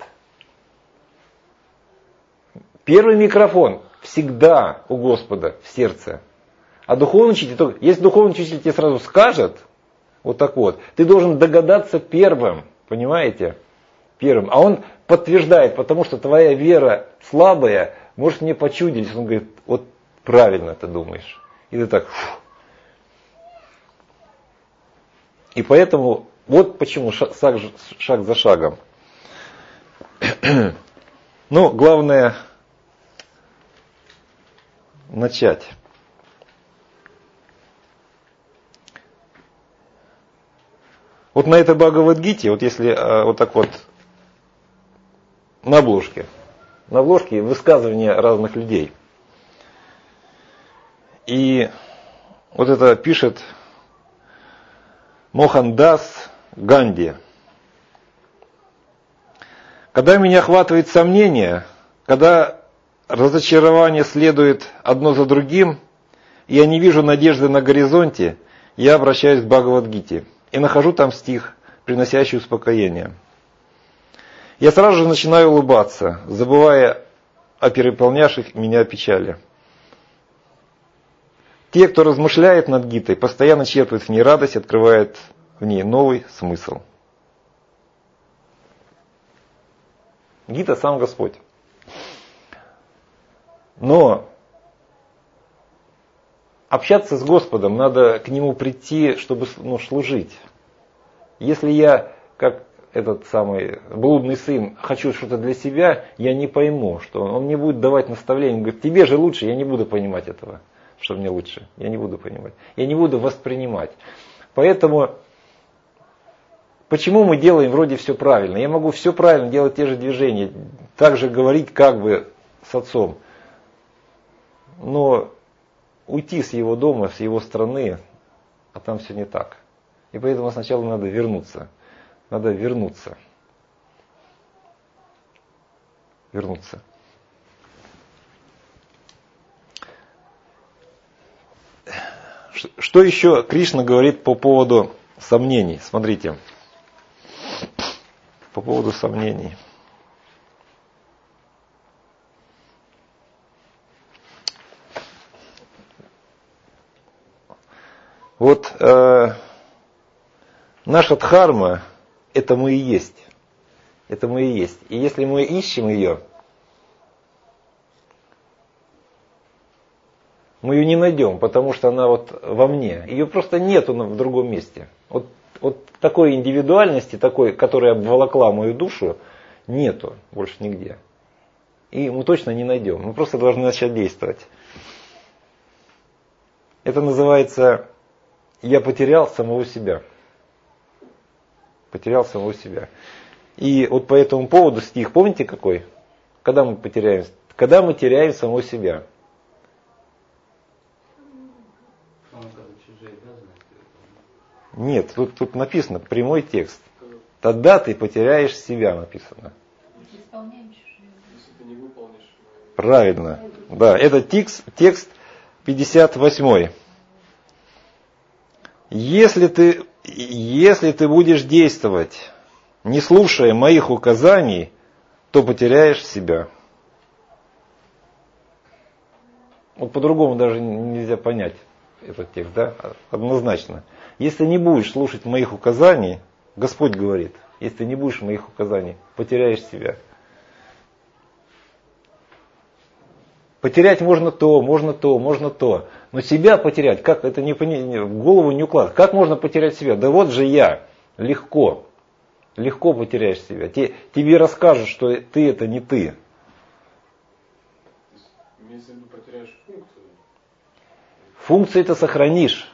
Первый микрофон всегда у Господа в сердце. А духовный учитель, если духовный учитель тебе сразу скажет, вот так вот, ты должен догадаться первым, понимаете? Первым. А он подтверждает, потому что твоя вера слабая, может мне почудились. Он говорит, вот правильно ты думаешь. И ты так... Фу. И поэтому, вот почему шаг за шагом. Ну, главное начать. Вот на этой Бхагавад-гите, вот если вот так вот на обложке высказывания разных людей. И вот это пишет Мохандас Ганди. Когда меня охватывает сомнение, когда разочарование следует одно за другим, и я не вижу надежды на горизонте, я обращаюсь к Бхагавад-гите и нахожу там стих, приносящий успокоение. Я сразу же начинаю улыбаться, забывая о переполнявших меня печали. Те, кто размышляет над Гитой, постоянно черпают в ней радость, открывают в ней новый смысл. Гита сам Господь. Но общаться с Господом, надо к Нему прийти, чтобы служить. Если я, как этот самый блудный сын, хочу что-то для себя, я не пойму, что он мне будет давать наставление. Он говорит, тебе же лучше, я не буду понимать этого, что мне лучше. Я не буду понимать. Я не буду воспринимать. Поэтому, почему мы делаем вроде все правильно? Я могу все правильно делать, те же движения, так же говорить как бы с отцом. Но уйти с его дома, с его страны, а там все не так. И поэтому сначала надо вернуться. Надо вернуться. Вернуться. Что еще Кришна говорит по поводу сомнений? Смотрите. По поводу сомнений. Вот наша дхарма – это мы и есть. Это мы и есть. И если мы ищем ее, мы ее не найдем, потому что она вот во мне. Ее просто нету в другом месте. Вот такой индивидуальности, такой, которая обволокла мою душу, нету больше нигде. И мы точно не найдем. Мы просто должны начать действовать. Это называется «я потерял самого себя». Потерял самого себя. И вот по этому поводу стих, помните какой? Когда мы потеряем? Когда мы теряем самого себя. Нет, тут написано прямой текст. Тогда ты потеряешь себя, написано. Правильно. Да, это текст 58. Если ты будешь действовать, не слушая моих указаний, то потеряешь себя. Вот по-другому даже нельзя понять этот текст, да? Однозначно. Если не будешь слушать моих указаний, Господь говорит, если не будешь моих указаний, потеряешь себя. Потерять можно то, можно то, можно то. Но себя потерять, как это в голову не укладывается. Как можно потерять себя? Да вот же я. Легко. Легко потеряешь себя. Тебе расскажут, что ты это не ты. Если ты потеряешь функцию. Функцию это сохранишь.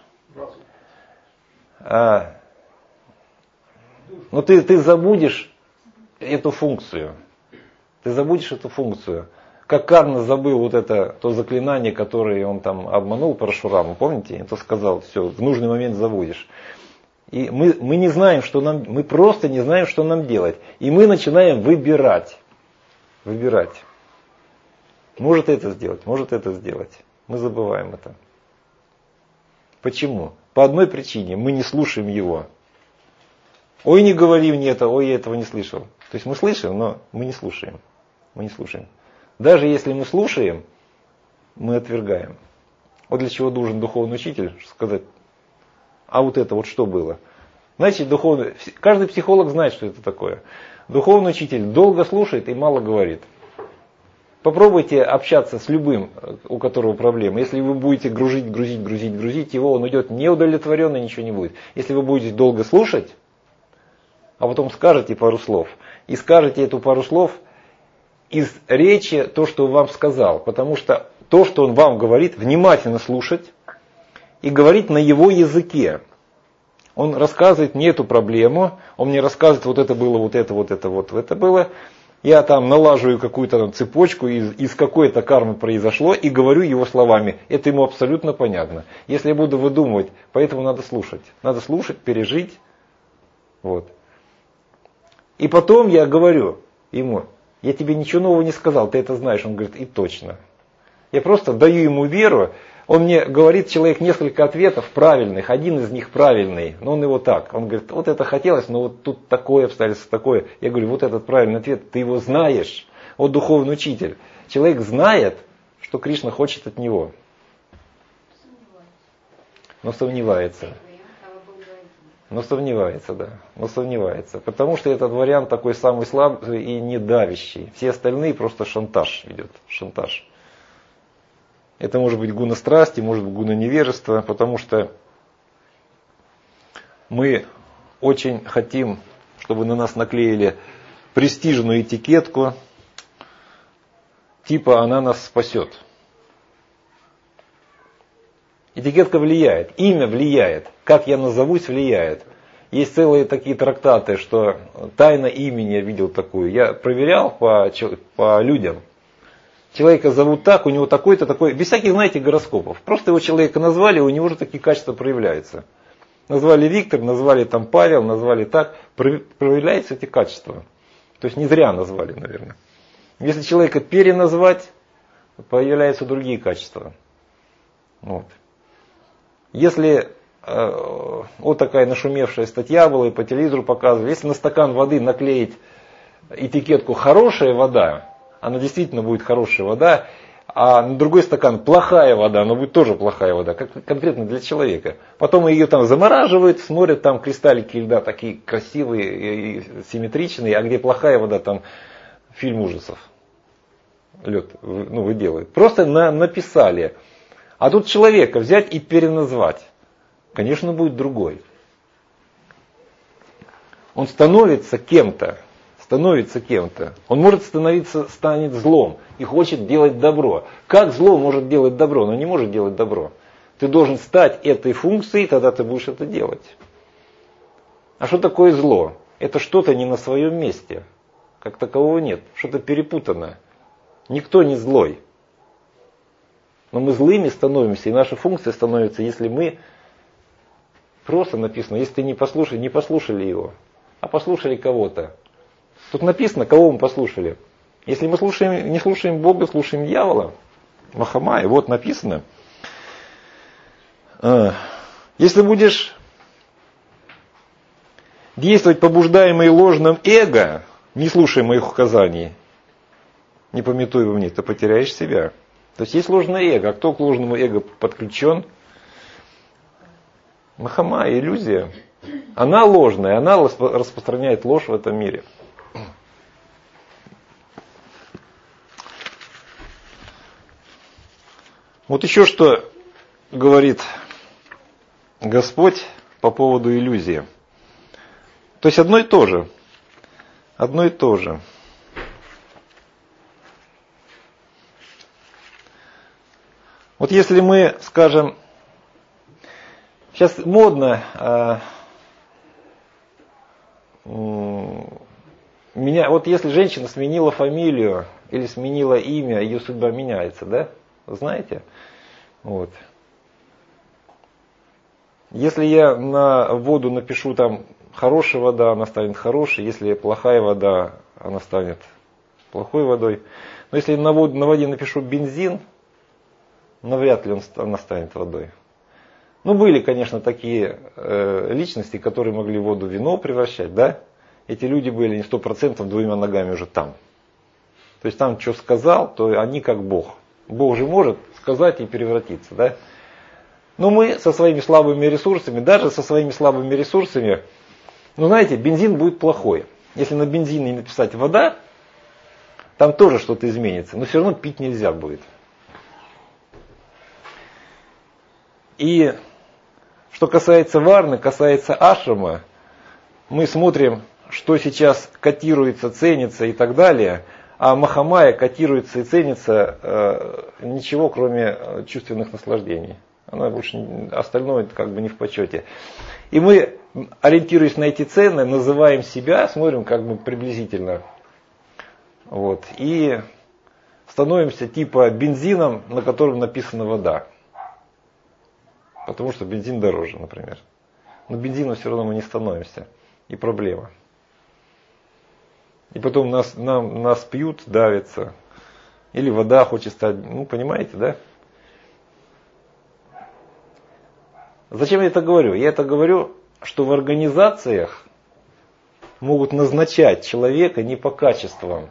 Но ты забудешь эту функцию. Ты забудешь эту функцию. Как Карна забыл вот это, то заклинание, которое он там обманул Парашураму, помните? Это сказал, все, в нужный момент забудешь. И мы не знаем, мы просто не знаем, что нам делать. И мы начинаем выбирать. Выбирать. Может это сделать, может это сделать. Мы забываем это. Почему? По одной причине. Мы не слушаем его. Ой, не говори мне это, ой, я этого не слышал. То есть мы слышим, но мы не слушаем. Мы не слушаем. Даже если мы слушаем, мы отвергаем. Вот для чего нужен духовный учитель, сказать, а вот это вот что было? Знаете, каждый психолог знает, что это такое. Духовный учитель долго слушает и мало говорит. Попробуйте общаться с любым, у которого проблемы. Если вы будете грузить его, он уйдет неудовлетворенный, ничего не будет. Если вы будете долго слушать, а потом скажете пару слов, и скажете эту пару слов из речи то, что он вам сказал. Потому что то, что он вам говорит, внимательно слушать и говорить на его языке. Он рассказывает мне эту проблему, он мне рассказывает, вот это было, вот это было. Я там налаживаю какую-то там цепочку, из какой-то кармы произошло, и говорю его словами. Это ему абсолютно понятно. Если я буду выдумывать, поэтому надо слушать. Надо слушать, пережить. Вот. И потом я говорю ему, Я тебе ничего нового не сказал, ты это знаешь. Он говорит, и точно. Я просто даю ему веру. Он мне говорит, человек, несколько ответов правильных, один из них правильный, но он его так. Он говорит, вот это хотелось, но вот тут такое обстоятельство, такое. Я говорю, вот этот правильный ответ, ты его знаешь. Вот духовный учитель. Человек знает, что Кришна хочет от него. Но сомневается. Но сомневается, да. Но сомневается. Потому что этот вариант такой самый слабый и не давящий. Все остальные просто шантаж идет. Шантаж. Это может быть гуна страсти, может быть гуна невежества, потому что мы очень хотим, чтобы на нас наклеили престижную этикетку, типа она нас спасет. Этикетка влияет, имя влияет, как я назовусь влияет. Есть целые такие трактаты, что тайна имени, я видел такую. Я проверял по людям. Человека зовут так, у него такой-то, такой, без всяких, знаете, гороскопов. Просто его человека назвали, у него же такие качества проявляются. Назвали Виктор, назвали там Павел, назвали так, проявляются эти качества. То есть не зря назвали, наверное. Если человека переназвать, появляются другие качества. Вот. Если вот такая нашумевшая статья была и по телевизору показывали, если на стакан воды наклеить этикетку «хорошая вода», она действительно будет хорошая вода, а на другой стакан плохая вода, она будет тоже плохая вода, конкретно для человека. Потом ее там замораживают, смотрят, там кристаллики льда такие красивые и симметричные, а где плохая вода, там фильм ужасов. Лед выделывают. Просто написали. А тут человека взять и переназвать. Конечно, будет другой. Он становится кем-то. Он может станет злом и хочет делать добро. Как зло может делать добро? Оно не может делать добро. Ты должен стать этой функцией, тогда ты будешь это делать. А что такое зло? Это что-то не на своем месте. Как такового нет. Что-то перепутанное. Никто не злой. Но мы злыми становимся, и наша функция становится, если мы, просто написано, если ты не послушали его, а послушали кого-то. Тут написано, кого мы послушали. Если мы не слушаем Бога, слушаем дьявола, Махамая, вот написано. Если будешь действовать побуждаемый ложным эго, не слушай моих указаний, не памятуй во мне, ты потеряешь себя. То есть ложное эго. А кто к ложному эго подключен? Махамая, иллюзия. Она ложная, она распространяет ложь в этом мире. Вот еще что говорит Господь по поводу иллюзии. То есть одно и то же. Одно и то же. Вот если мы, скажем, сейчас модно вот если женщина сменила фамилию или сменила имя, ее судьба меняется, да? Вы знаете? Вот. Если я на воду напишу там хорошая вода, она станет хорошей, если плохая вода, она станет плохой водой. Но если на воде напишу бензин, навряд ли она станет водой. Ну, были, конечно, такие личности, которые могли воду в вино превращать, да? Эти люди были не 100% двумя ногами уже там. То есть там, что сказал, то они как Бог. Бог же может сказать и превратиться, да? Но мы со своими слабыми ресурсами, даже со своими слабыми ресурсами, ну, знаете, бензин будет плохой. Если на бензине написать вода, там тоже что-то изменится, но все равно пить нельзя будет. И что касается варны, касается ашрама, мы смотрим, что сейчас котируется, ценится и так далее, а Махамая котируется и ценится ничего, кроме чувственных наслаждений. Она больше, остальное как бы не в почете. И мы, ориентируясь на эти цены, называем себя, смотрим как бы приблизительно. Вот, и становимся типа бензином, на котором написана вода. Потому что бензин дороже, например. Но бензином все равно мы не становимся. И проблема. И потом нас пьют, давятся. Или вода хочет стать, ну понимаете, да? Зачем я это говорю? Я это говорю, что в организациях могут назначать человека не по качествам.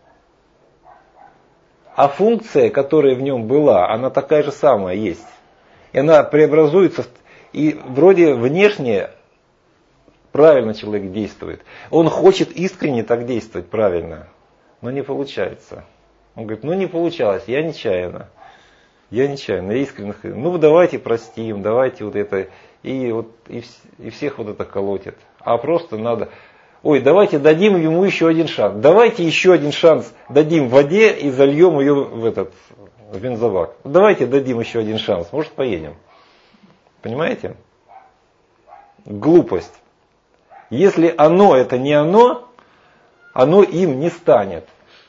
А функция, которая в нем была, она такая же самая есть. И она преобразуется, и вроде внешне правильно человек действует. Он хочет искренне так действовать правильно, но не получается. Он говорит, ну не получалось, я нечаянно. Я искренне. Ну давайте простим, давайте вот это. И всех вот это колотит. А просто надо, давайте дадим ему еще один шанс. Давайте еще один шанс дадим в воде и зальем ее в бензобак. Давайте дадим еще один шанс, может поедем. Понимаете? Глупость. Если оно это не оно им не станет.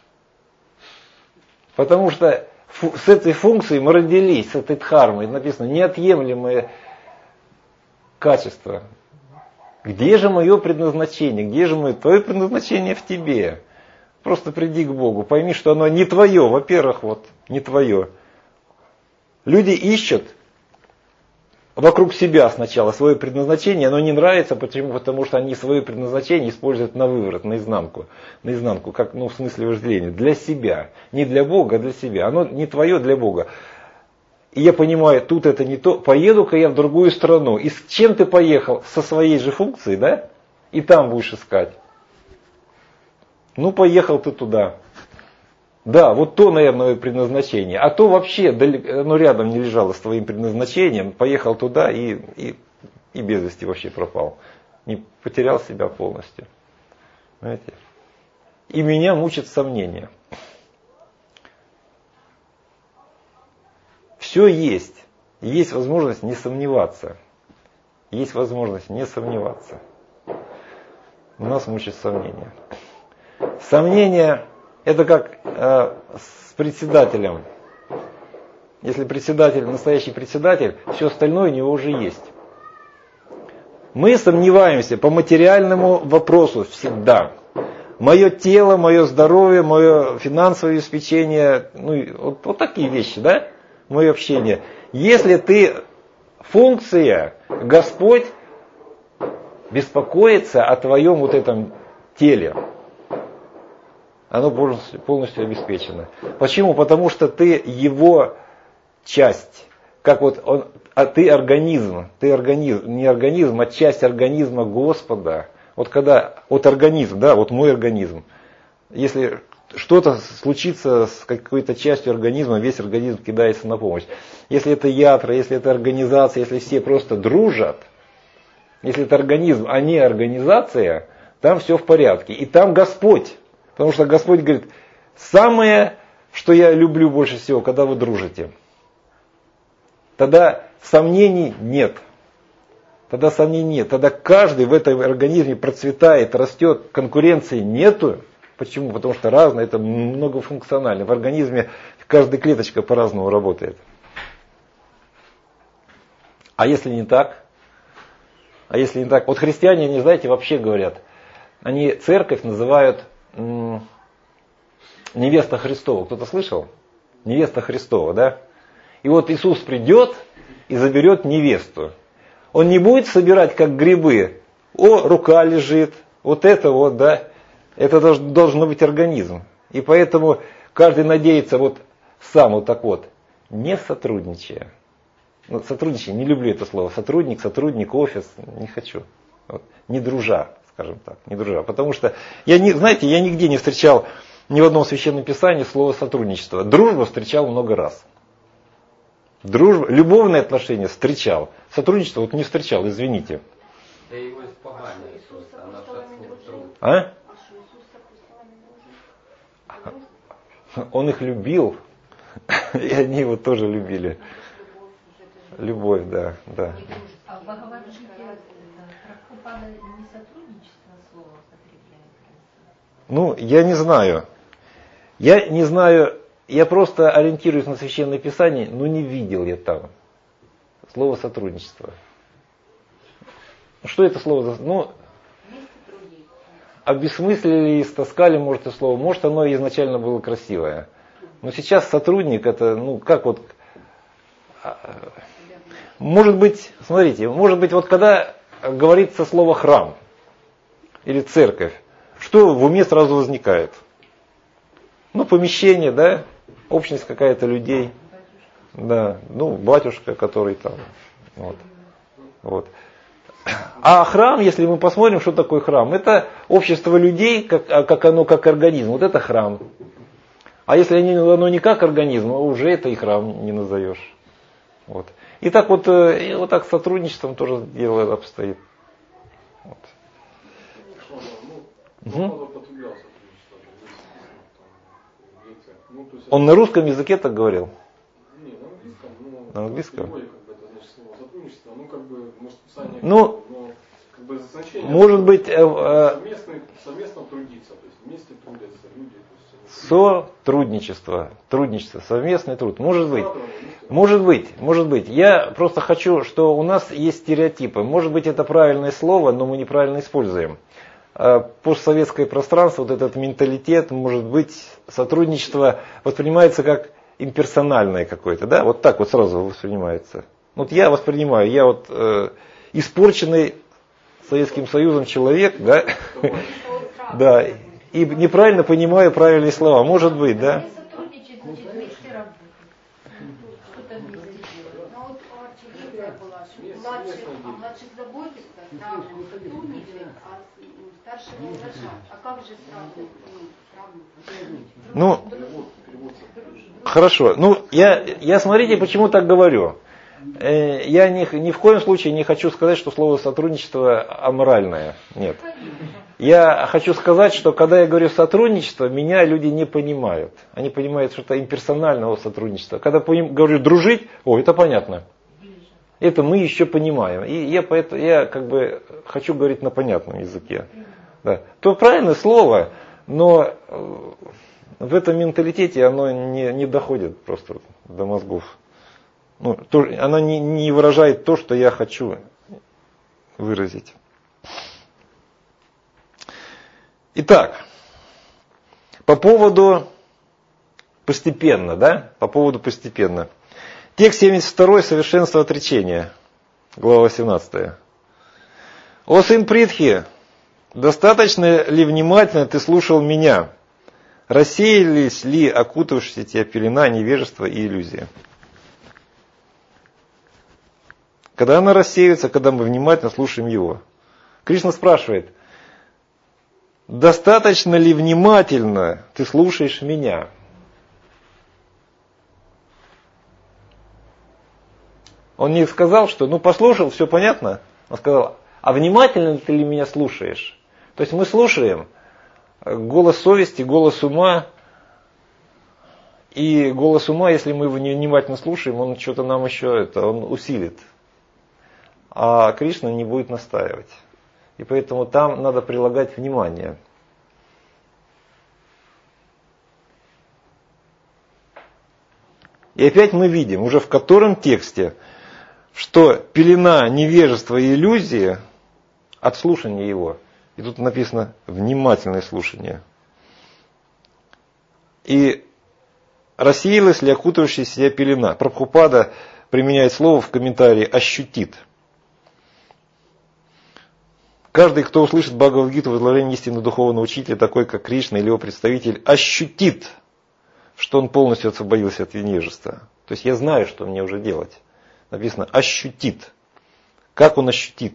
Потому что с этой функцией мы родились, с этой дхармой, написано, неотъемлемое качество. Где же мое предназначение? Где же твое предназначение в тебе? Просто приди к Богу, пойми, что оно не твое, во-первых, не твое. Люди ищут вокруг себя сначала свое предназначение, оно не нравится, почему? Потому что они свое предназначение используют на выворот, наизнанку, как, в смысле вожделения, для себя. Не для Бога, а для себя. Оно не твое для Бога. И я понимаю, тут это не то, поеду-ка я в другую страну. И с чем ты поехал? Со своей же функцией, да? И там будешь искать. Ну, поехал ты туда. Да, вот то, наверное, предназначение. А то вообще, оно рядом не лежало с твоим предназначением. Поехал туда и без вести вообще пропал. Не потерял себя полностью. Понимаете? И меня мучат сомнения. Все есть. Есть возможность не сомневаться. Есть возможность не сомневаться. У нас мучат сомнения. Сомнения это как с председателем. Если председатель, настоящий председатель, все остальное у него уже есть. Мы сомневаемся по материальному вопросу всегда. Мое тело, мое здоровье, мое финансовое обеспечение, вот такие вещи, да? Мое общение. Если ты функция, Господь беспокоится о твоем вот этом теле. Оно полностью обеспечено. Почему? Потому что ты его часть. Как ты организм. Ты не организм, а часть организма Господа. Организм, да, мой организм. Если что-то случится с какой-то частью организма, весь организм кидается на помощь. Если это ятра, если это организация, если все просто дружат, если это организм, а не организация, там все в порядке. И там Господь. Потому что Господь говорит, самое, что я люблю больше всего, когда вы дружите. Тогда сомнений нет. Тогда каждый в этом организме процветает, растет, конкуренции нету. Почему? Потому что разное, это многофункционально. В организме каждая клеточка по-разному работает. А если не так? Вот христиане, они, знаете, вообще говорят, они церковь называют невеста Христова. Кто-то слышал? Невеста Христова, да? И вот Иисус придет и заберет невесту. Он не будет собирать как грибы. Рука лежит, да? Это должен быть организм. И поэтому каждый надеется сам не сотрудничая. Сотрудничая, не люблю это слово. Сотрудник, офис, не хочу. Не дружа, скажем так, не дружа. Потому что, я нигде не встречал, ни в одном священном писании слово сотрудничество. Дружбу встречал много раз. Любовные отношения встречал. Сотрудничество не встречал, извините. А? Он их любил, и они его тоже любили. Любовь, да. А в Бхагавад-гите Прабхупада не сотрудничество слово употребляет? Я не знаю. Я просто ориентируюсь на Священное Писание, но не видел я там слово сотрудничество. Что это слово? обесмыслили, истаскали, может, это слово. Может, оно изначально было красивое. Но сейчас сотрудник, это, ну, как вот... Может быть, смотрите, может быть, вот когда говорится слово храм или церковь, что в уме сразу возникает? Ну, помещение, да, общность какая-то людей, да, ну, батюшка, который там, вот. А храм, если мы посмотрим, что такое храм, это общество людей, как оно, как организм, вот это храм. А если оно не как организм, уже это и храм не назовешь. Вот. И так вот так с сотрудничеством тоже дело обстоит. Вот. Он на русском языке так говорил? Нет, на английском. На английском? Может быть, совместно трудиться, то есть вместе трудятся люди. Сотрудничество, совместный труд. Может быть. Я просто хочу, что у нас есть стереотипы. Может быть, это правильное слово, но мы неправильно используем. Постсоветское пространство, вот этот менталитет, может быть, сотрудничество воспринимается как имперсональное какое-то, да? Вот так вот сразу воспринимается. Вот я воспринимаю, я вот испорченный Советским Союзом человек, да? Да. И неправильно понимаю правильные слова. Может быть, да? Сотрудничать, значит, вместе работать. Что-то вместе делать. Ну вот у Арчи была, что младших заботится, равным сотрудничает, а старшего уважать. А как же сразу равным? Ну, хорошо. Ну, я смотрите, почему так говорю. Я ни в коем случае не хочу сказать, что слово сотрудничество аморальное. Нет. Я хочу сказать, что когда я говорю сотрудничество, меня люди не понимают. Они понимают что-то имперсонального сотрудничества. Когда говорю дружить, это понятно. Это мы еще понимаем. И я как бы хочу говорить на понятном языке. Да. То правильное слово, но в этом менталитете оно не доходит просто до мозгов. Ну, оно не выражает то, что я хочу выразить. Итак, по поводу постепенно, да? По поводу постепенно. Текст 72, совершенство отречения, глава 18. «О сын Притхи, достаточно ли внимательно ты слушал меня? Рассеялись ли окутавшиеся тебя пелена невежества и иллюзии?» Когда она рассеивается, когда мы внимательно слушаем его. Кришна спрашивает: достаточно ли внимательно ты слушаешь меня? Он не сказал, что послушал, все понятно. Он сказал: а внимательно ты ли меня слушаешь? То есть мы слушаем голос совести, голос ума. И голос ума, если мы его внимательно слушаем, он что-то нам еще он усилит. А Кришна не будет настаивать. И поэтому там надо прилагать внимание. И опять мы видим, уже в котором тексте, что пелена невежества и иллюзии от слушания его. И тут написано внимательное слушание. И рассеялась ли окутывающая себя пелена? Прабхупада применяет слово в комментарии «ощутит». Каждый, кто услышит Бхагавад-гиту в изложении истины духовного учителя, такой как Кришна или его представитель, ощутит, что он полностью освободился от невежества. То есть я знаю, что мне уже делать. Написано «ощутит». Как он ощутит?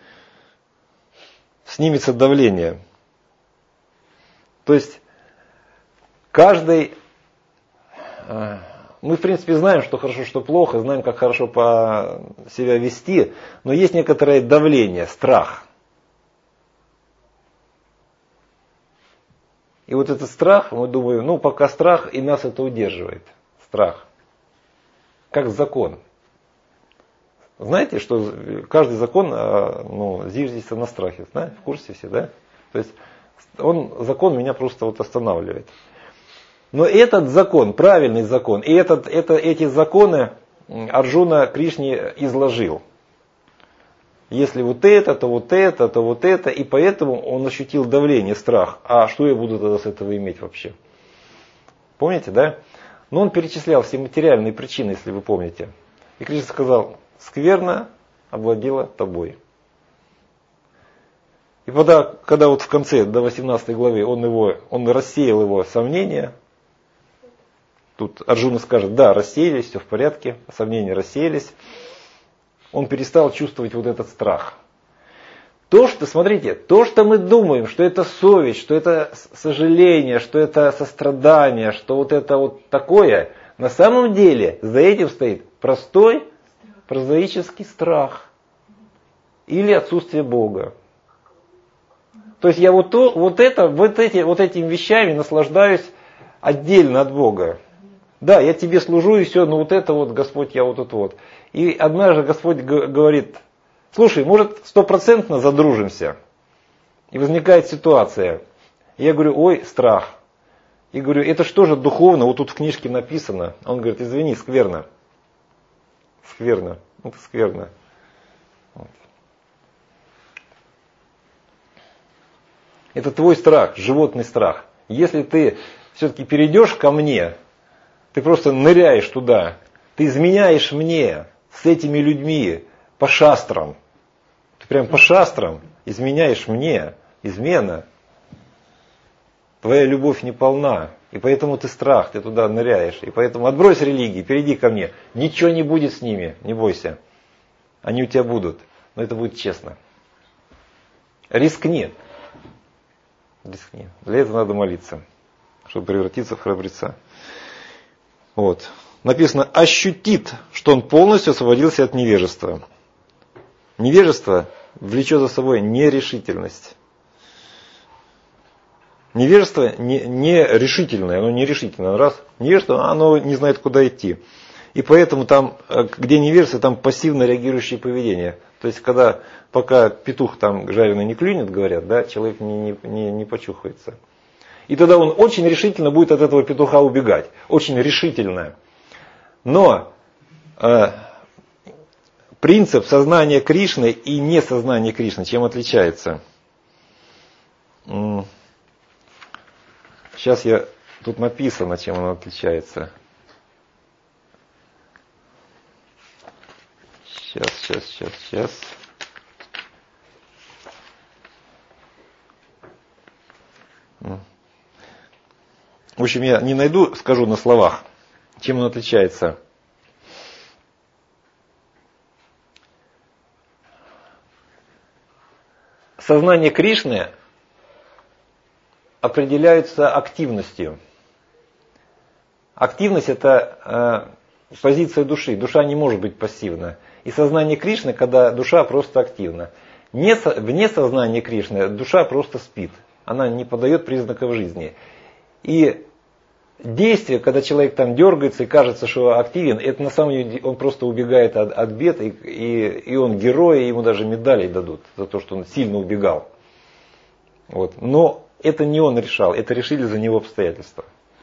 Снимется давление. То есть каждый... Мы, в принципе, знаем, что хорошо, что плохо, знаем, как хорошо себя вести, но есть некоторое давление, страх. И вот этот страх, мы думаем, пока страх, и нас это удерживает. Страх. Как закон. Знаете, что каждый закон зиждется на страхе. В курсе все, да? То есть закон меня просто останавливает. Но этот закон, правильный закон, и эти законы Арджуна Кришне изложил. Если вот это, то вот это, то вот это. И поэтому он ощутил давление, страх. А что я буду тогда с этого иметь вообще? Помните, да? Но он перечислял все материальные причины, если вы помните. И Кришна сказал, скверно овладела тобой. И когда вот в конце, до 18 главы, он рассеял его сомнения, тут Арджуна скажет, да, рассеялись, все в порядке, сомнения рассеялись, он перестал чувствовать вот этот страх. Смотрите, то, что мы думаем, что это совесть, что это сожаление, что это сострадание, что вот это вот такое, на самом деле за этим стоит простой, прозаический страх или отсутствие Бога. То есть я этими вещами наслаждаюсь отдельно от Бога. Да, я тебе служу и все, но вот это вот, Господь, я вот тут вот. И однажды Господь говорит, слушай, может 100% задружимся? И возникает ситуация. Я говорю, ой, страх. И говорю, это что же духовно, вот тут в книжке написано. Он говорит, извини, скверно. Скверно, это скверно. Вот. Это твой страх, животный страх. Если ты все-таки перейдешь ко мне, ты просто ныряешь туда, ты изменяешь мне с этими людьми по шастрам. Ты прям по шастрам изменяешь мне, измена. Твоя любовь не полна, и поэтому ты страх, ты туда ныряешь. И поэтому отбрось религии, перейди ко мне. Ничего не будет с ними, не бойся. Они у тебя будут, но это будет честно. Рискни. Рискни. Для этого надо молиться, чтобы превратиться в храбреца. Вот. Написано, ощутит, что он полностью освободился от невежества. Невежество влечет за собой нерешительность. Невежество нерешительное, оно нерешительное. Раз, невежество, оно не знает, куда идти. И поэтому там, где невежество, там пассивно реагирующее поведение. То есть, пока петух там жареный не клюнет, говорят, да, человек не почухается. И тогда он очень решительно будет от этого петуха убегать. Очень решительно. Но принцип сознания Кришны и несознания Кришны чем отличается? Сейчас тут написано, чем оно отличается. Сейчас. В общем, я не найду, скажу на словах, чем он отличается. Сознание Кришны определяется активностью. Активность – это позиция души. Душа не может быть пассивна. И сознание Кришны, когда душа просто активна. Вне сознания Кришны душа просто спит. Она не подает признаков жизни. И действие, когда человек там дергается и кажется, что активен, это на самом деле он просто убегает от бед, и он герой, и ему даже медали дадут за то, что он сильно убегал. Вот. Но это не он решал, это решили за него обстоятельства.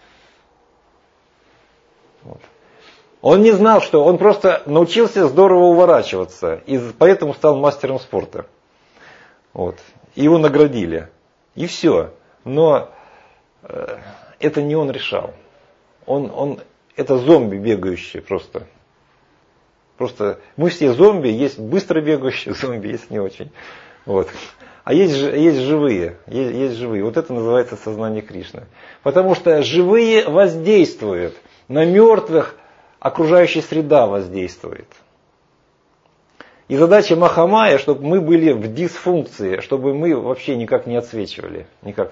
Вот. Он не знал, что он просто научился здорово уворачиваться, и поэтому стал мастером спорта. Вот. И его наградили. И все. Но это не он решал. Это зомби бегающие просто. Просто мы все зомби, есть быстро бегающие зомби, есть не очень. Вот. А есть живые. Есть живые. Вот это называется сознание Кришны. Потому что живые воздействуют. На мертвых окружающая среда воздействует. И задача Махамая, чтобы мы были в дисфункции, чтобы мы вообще никак не отсвечивали.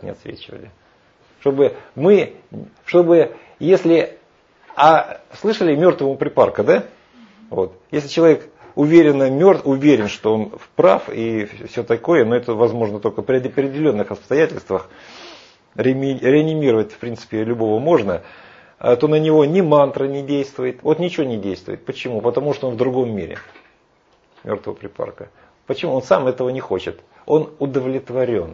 Слышали мертвому припарка, да? Вот. Если человек уверен, что он прав и все такое, но это возможно только при определенных обстоятельствах, реанимировать в принципе любого можно, то на него ни мантра не действует, вот ничего не действует. Почему? Потому что он в другом мире, мертвого припарка. Почему? Он сам этого не хочет. Он удовлетворен.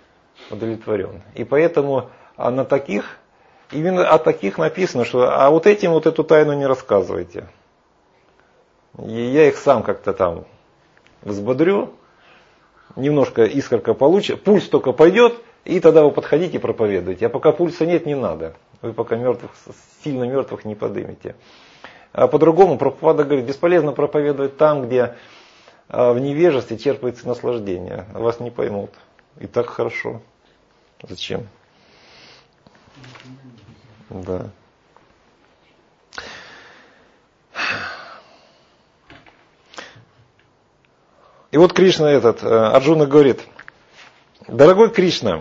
И поэтому именно о таких написано, что а вот этим вот эту тайну не рассказывайте. И я их сам как-то там взбодрю, немножко искорка получится, пульс только пойдет, и тогда вы подходите и проповедуете. А пока пульса нет, не надо. Вы пока мертвых, сильно мертвых не подымете. А по-другому Прабхупада говорит, бесполезно проповедовать там, где в невежестве черпается наслаждение. Вас не поймут. И так хорошо. Зачем? Да. И вот Кришна Арджуна говорит, дорогой Кришна,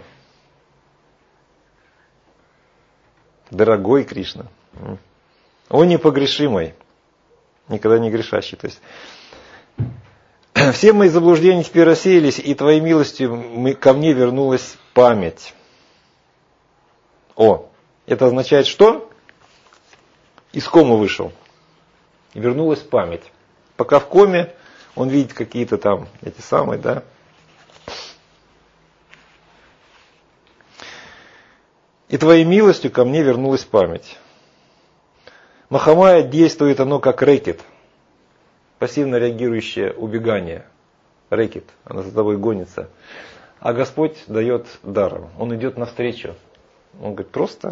о непогрешимый, никогда не грешащий. То есть, все мои заблуждения теперь рассеялись, и твоей милостью ко мне вернулась память. Это означает что? Из комы вышел. И вернулась память. Пока в коме, он видит какие-то там эти самые, да. И твоей милостью ко мне вернулась память. Махамая действует оно как рэкет. Пассивно реагирующее убегание. Рэкет. Она за тобой гонится. А Господь дает даром. Он идет навстречу. Он говорит, просто.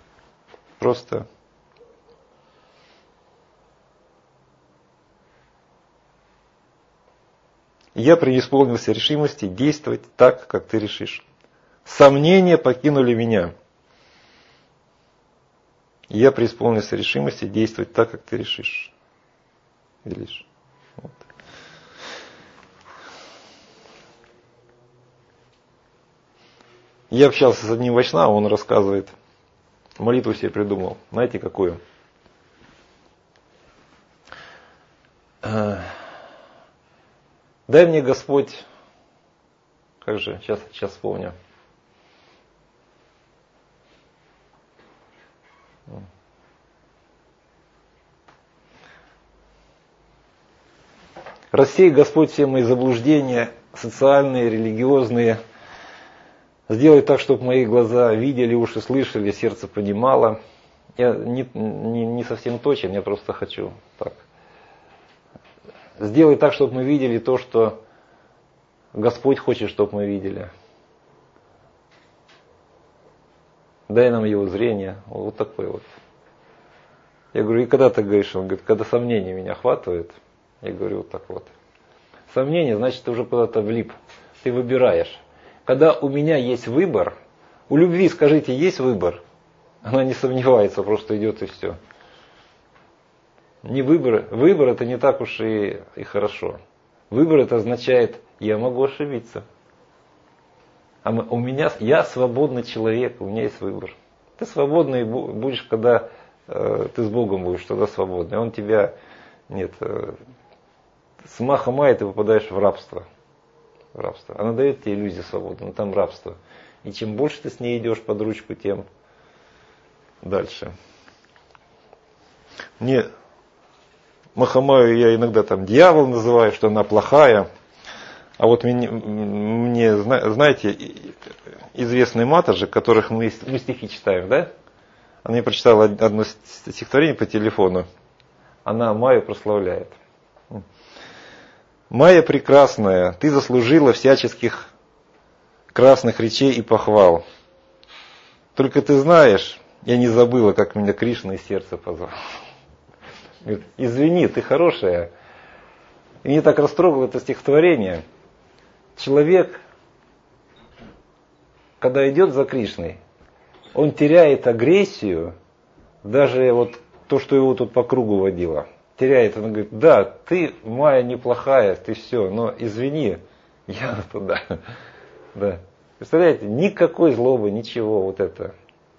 Я преисполнился решимости действовать так, как ты решишь. Сомнения покинули меня. Я преисполнился решимости действовать так, как ты решишь. Велишь. Вот. Я общался с одним вайшнавом, он рассказывает, молитву себе придумал. Знаете, какую? Дай мне, Господь, как же, сейчас вспомню. Рассей, Господь, все мои заблуждения, социальные, религиозные. Сделай так, чтобы мои глаза видели, уши слышали, сердце понимало. Я не совсем точен, я просто хочу так. Сделай так, чтобы мы видели то, что Господь хочет, чтобы мы видели. Дай нам его зрение. Вот такое вот. Я говорю, и когда ты говоришь? Он говорит, когда сомнения меня охватывают. Я говорю, вот так вот. Сомнение, значит, ты уже куда-то влип. Ты выбираешь. Когда у меня есть выбор, у любви, скажите, есть выбор? Она не сомневается, просто идет и все. Не выбор. Выбор это не так уж и хорошо. Выбор это означает, я могу ошибиться. Я свободный человек, у меня есть выбор. Ты свободный будешь, когда ты с Богом будешь, тогда свободный. Он тебя, нет, с Махамайей ты попадаешь в рабство. Она дает тебе иллюзию свободы, но там рабство. И чем больше ты с ней идешь под ручку, тем дальше. Мне Махамаю я иногда там дьявол называю, что она плохая. А вот мне знаете, известные матаджи, которых мы стихи читаем, да? Она мне прочитала одно стихотворение по телефону. Она Майю прославляет. Майя прекрасная, ты заслужила всяческих красных речей и похвал. Только ты знаешь, я не забыла, как меня Кришна из сердца позвал. Говорит, извини, ты хорошая. И мне так растрогало это стихотворение. Человек, когда идет за Кришной, он теряет агрессию, даже вот то, что его тут по кругу водило. Теряет, он говорит, да, ты, Майя, неплохая, ты все, но извини, я туда. Да. Представляете, никакой злобы, ничего, вот это.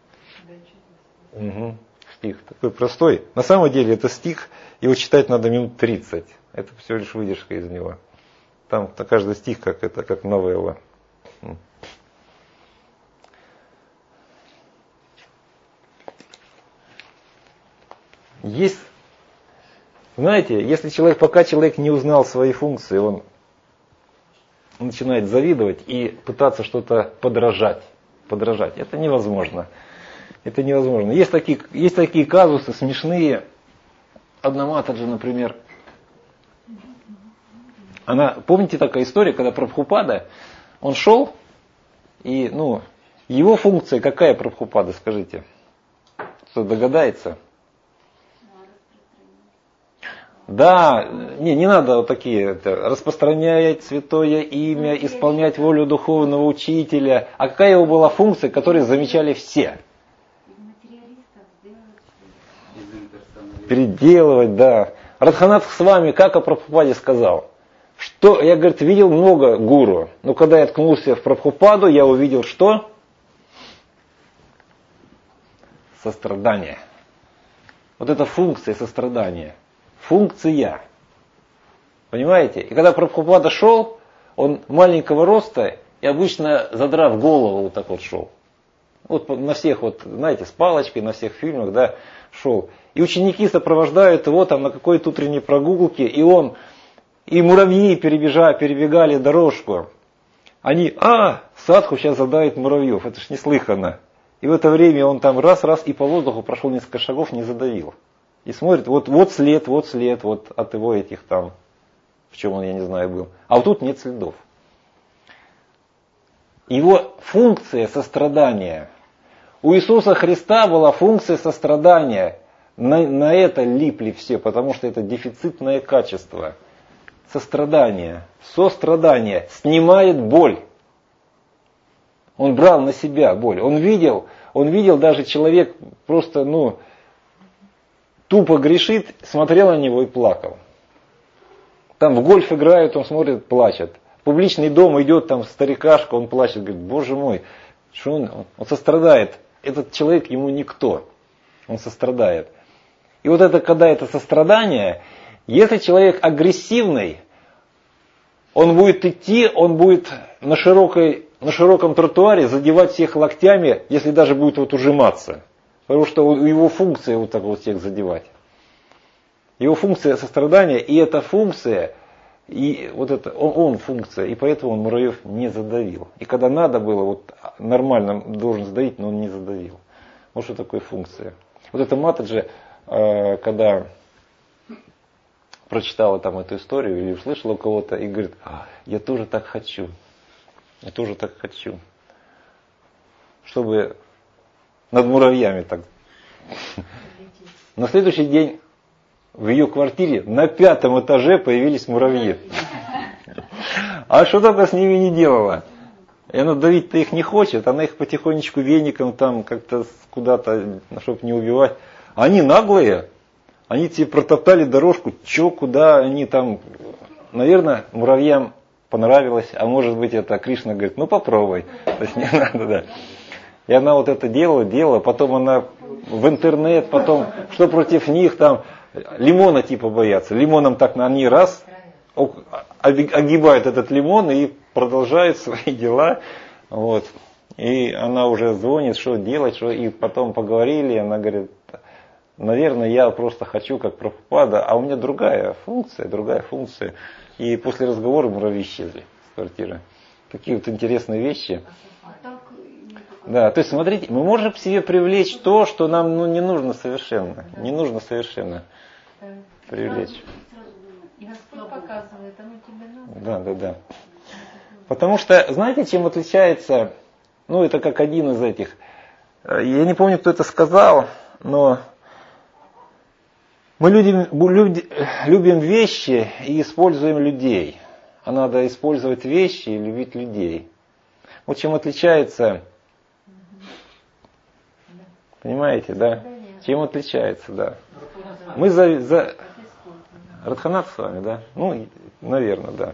Угу. Стих такой простой. На самом деле это стих, его читать надо минут 30. Это всего лишь выдержка из него. Там каждый стих как новелла. Есть, знаете, если пока человек не узнал свои функции, он начинает завидовать и пытаться что-то подражать. Это невозможно. Это невозможно. Есть такие казусы смешные. Одна матаджи, например, Помните такая история, когда Прабхупада, он шел, и его функция какая Прабхупада, скажите? Кто догадается? Да, не надо вот такие, распространять святое имя, исполнять волю духовного учителя. А какая его была функция, которую замечали все? Переделывать, да. Радханат с вами, как о Прабхупаде сказал? Что, я, говорит, видел много гуру, но когда я ткнулся в Прабхупаду, я увидел что? Сострадание. Вот это функция сострадания. Функция. Понимаете? И когда Прабхупада шел, он маленького роста и обычно задрав голову вот так вот шел. Вот на всех, вот, знаете, с палочкой, на всех фильмах, да, шел. И ученики сопровождают его там на какой-то утренней прогулке, и муравьи перебегали дорожку. Они, садху сейчас задавит муравьев, это ж неслыханно. И в это время он там раз и по воздуху прошел несколько шагов, не задавил. И смотрит, вот след вот от его этих там, в чем он, я не знаю, был. А вот тут нет следов. Его функция сострадания. У Иисуса Христа была функция сострадания. На это липли все, потому что это дефицитное качество. Сострадание, снимает боль. Он брал на себя боль. Он видел даже человек просто, тупо грешит, смотрел на него и плакал. Там в гольф играют, он смотрит, плачет. В публичный дом идет там старикашка, он плачет, говорит, боже мой, что он сострадает. Этот человек ему никто. Он сострадает. И вот это, когда это сострадание, если человек агрессивный, он будет идти, он будет на широком тротуаре задевать всех локтями, если даже будет вот ужиматься. Потому что его функция вот так вот всех задевать. Его функция сострадания, и эта функция, и вот это, он функция, и поэтому он муравьев не задавил. И когда надо было, вот нормально должен задавить, но он не задавил. Вот что такое функция. Вот это Матаджи, когда прочитала там эту историю или услышала у кого-то и говорит, я тоже так хочу. Чтобы над муравьями так. На следующий день в ее квартире на 5-м этаже появились муравьи. А что только с ними не делала? И она давить-то их не хочет, она их потихонечку веником там как-то куда-то, чтобы не убивать. Они наглые, они тебе протоптали дорожку, куда они там. Наверное, муравьям понравилось, а может быть это Кришна говорит, попробуй. То есть не надо, да. И она вот это делала, потом она в интернет, потом, что против них там, лимона типа боятся. Лимоном так они раз огибают этот лимон и продолжают свои дела. Вот. И она уже звонит, что делать, и потом поговорили, она говорит, наверное, я просто хочу как Прабхупада, а у меня другая функция. И после разговора муравьи исчезли с квартиры. Какие вот интересные вещи. Да, то есть смотрите, мы можем к себе привлечь то, что нам не нужно совершенно. Не нужно совершенно привлечь. И Господь показывает, тебе надо. Да. Потому что, знаете, чем отличается, это как один из этих, я не помню, кто это сказал, но мы любим вещи и используем людей. А надо использовать вещи и любить людей. Вот чем отличается, понимаете, да? Чем отличается, да? Мы за Радханат с вами, да? Наверное, да.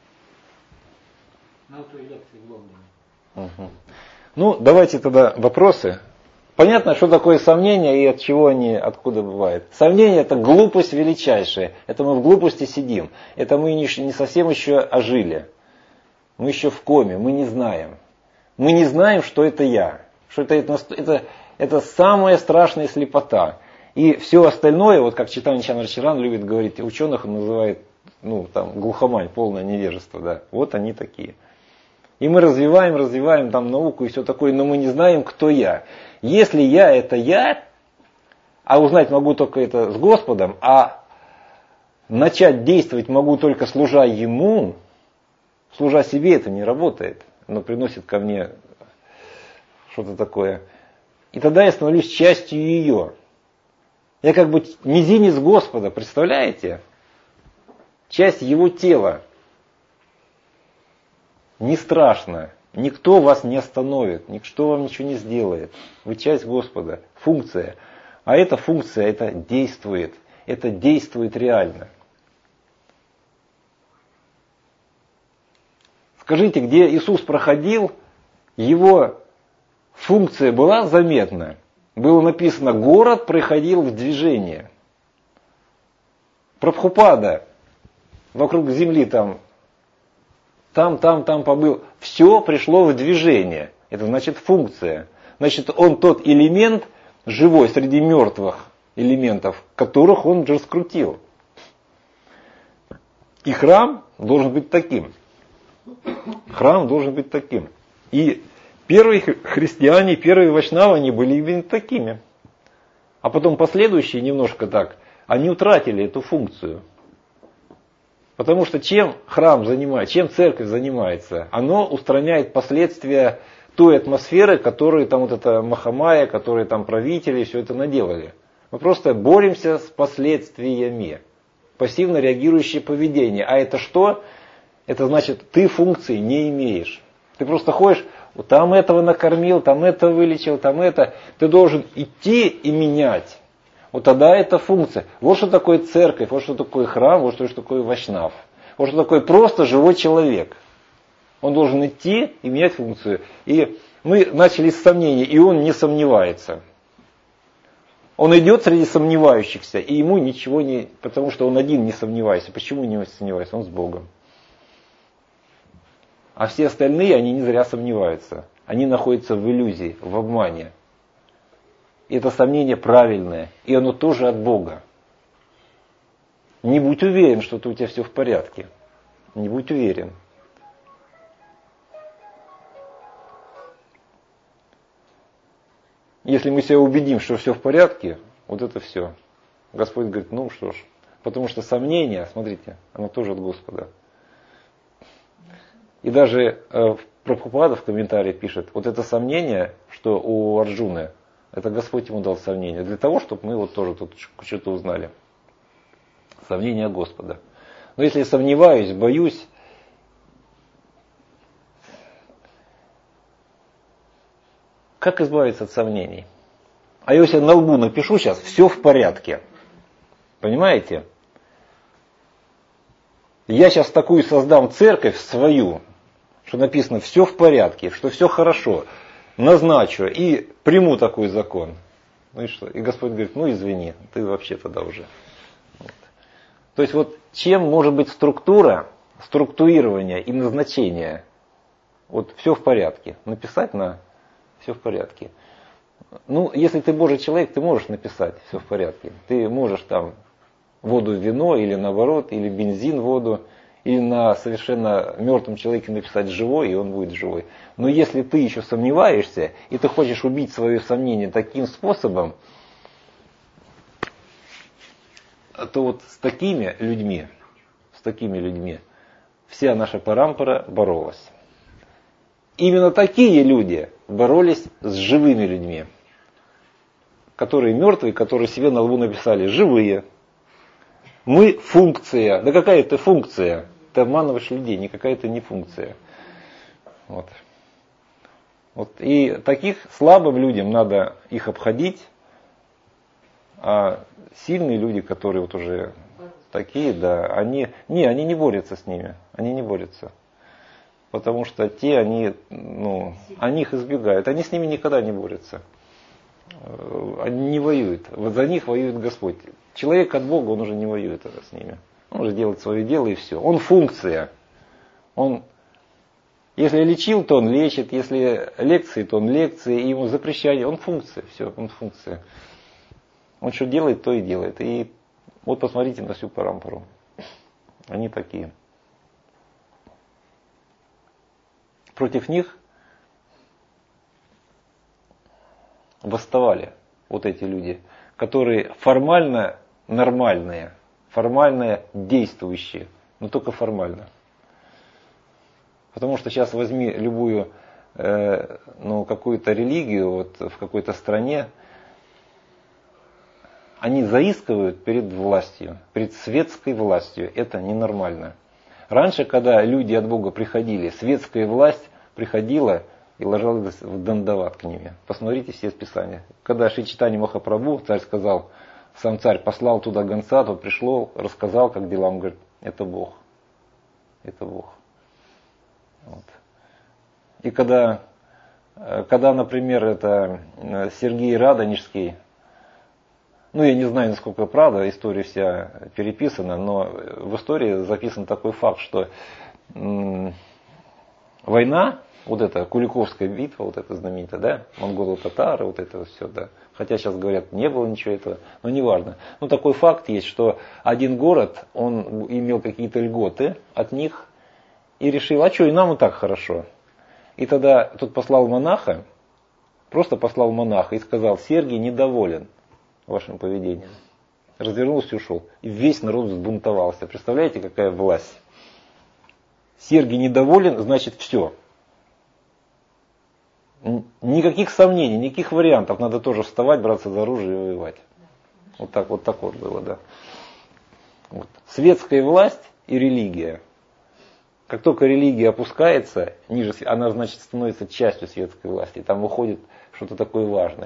Угу. Давайте тогда вопросы. Понятно, что такое сомнения и от чего они, откуда бывают. Сомнение – это глупость величайшая. Это мы в глупости сидим. Это мы не совсем еще ожили. Мы еще в коме, мы не знаем. Мы не знаем, что это я. Что это самая страшная слепота. И все остальное, вот как Чайтанья Чандрашаран любит говорить, ученых он называет глухомань, полное невежество. Да. Вот они такие. И мы развиваем там науку и все такое, но мы не знаем, кто я. Если я это я, а узнать могу только это с Господом, а начать действовать могу только служа ему, служа себе это не работает. Оно приносит ко мне что-то такое. И тогда я становлюсь частью ее. Я как бы мизинец Господа, представляете? Часть его тела. Не страшно. Никто вас не остановит, никто вам ничего не сделает. Вы часть Господа, функция. А эта функция, это действует реально. Скажите, где Иисус проходил, его функция была заметна? Было написано, город приходил в движение. Прабхупада вокруг земли там побыл. Все пришло в движение. Это значит функция. Значит, он тот элемент живой среди мертвых элементов, которых он же раскрутил. И храм должен быть таким. Храм должен быть таким. И первые христиане, первые вайшнавы, они были именно такими. А потом последующие немножко так, они утратили эту функцию. Потому что чем храм занимается, чем церковь занимается, оно устраняет последствия той атмосферы, которую там вот это Махамая, которые там правители все это наделали. Мы просто боремся с последствиями. Пассивно реагирующее поведение. А это что? Это значит, ты функции не имеешь. Ты просто ходишь, вот там этого накормил, там это вылечил, там это. Ты должен идти и менять. Вот тогда это функция. Вот что такое церковь, вот что такое храм, вот что такое вайшнав. Вот что такое просто живой человек. Он должен идти и менять функцию. И мы начали с сомнений, и он не сомневается. Он идет среди сомневающихся, и ему ничего не... Потому что он один не сомневается. Почему не сомневается? Он с Богом. А все остальные, они не зря сомневаются. Они находятся в иллюзии, в обмане. И это сомнение правильное, и оно тоже от Бога. Не будь уверен, что у тебя все в порядке. Не будь уверен. Если мы себя убедим, что все в порядке, вот это все. Господь говорит, ну что ж. Потому что сомнение, смотрите, оно тоже от Господа. И даже Прабхупада в комментарии пишет, вот это сомнение, что у Арджуны, это Господь ему дал сомнение. Для того, чтобы мы вот тоже тут что-то узнали. Сомнение Господа. Но если я сомневаюсь, боюсь, как избавиться от сомнений? А я себе на лбу напишу сейчас, все в порядке. Понимаете? Я сейчас такую создам церковь свою, что написано все в порядке, что все хорошо. Назначу и приму такой закон. Ну и что? И Господь говорит, ну извини, ты вообще тогда уже. Вот. То есть вот чем может быть структура, структурирование и назначение? Вот все в порядке. Написать на все в порядке. Ну, если ты Божий человек, ты можешь написать все в порядке. Ты можешь там воду в вино или наоборот, или бензин в воду. Или на совершенно мертвом человеке написать живой, и он будет живой. Но если ты еще сомневаешься, и ты хочешь убить свое сомнение таким способом, то вот с такими людьми вся наша парампара боролась. Именно такие люди боролись с живыми людьми, которые мертвые, которые себе на лбу написали живые. Мы функция. Да какая это функция? Ты обманываешь людей, никакая это не функция. Вот. И таких слабым людям надо их обходить, а сильные люди, которые вот уже такие, да, они не борются с ними, они не борются. Потому что они их избегают, они с ними никогда не борются. Они не воюют. Вот за них воюет Господь. Человек от Бога, он уже не воюет с ними. Он уже делает свое дело и все. Он функция. Если лечил, то он лечит. Если лекции, то он лекции. И ему запрещение. Он функция. Все, он функция. Он что делает, то и делает. И вот посмотрите на всю парампару. Они такие. Против них восставали вот эти люди, которые формально нормальные, формальное, действующее, но только формально. Потому что сейчас возьми любую, какую-то религию вот, в какой-то стране, они заискивают перед властью, перед светской властью. Это ненормально. Раньше, когда люди от Бога приходили, светская власть приходила и ложилась в дандават к ними. Посмотрите все Писания. Когда Шри Чайтанья Махапрабху, царь сказал, сам царь послал туда гонца, тот пришел, рассказал, как дела. Он говорит, это Бог. Это Бог. Вот. И когда, например, это Сергей Радонежский, я не знаю, насколько правда, история вся переписана, но в истории записан такой факт, что война, вот эта Куликовская битва, вот эта знаменитая, да, монголо-татары, вот это все, да, хотя сейчас говорят, не было ничего этого, но неважно. Такой факт есть, что один город, он имел какие-то льготы от них и решил, а что, и нам и так хорошо. И тогда тут послал монаха, просто послал монаха и сказал, Сергий недоволен вашим поведением. Развернулся и ушел. И весь народ взбунтовался. Представляете, какая власть? Сергий недоволен, значит все. Никаких сомнений, никаких вариантов. Надо тоже вставать, браться за оружие и воевать. Вот так вот было, да. Вот. Светская власть и религия. Как только религия опускается ниже, она, значит, становится частью светской власти. И там выходит что-то такое важное,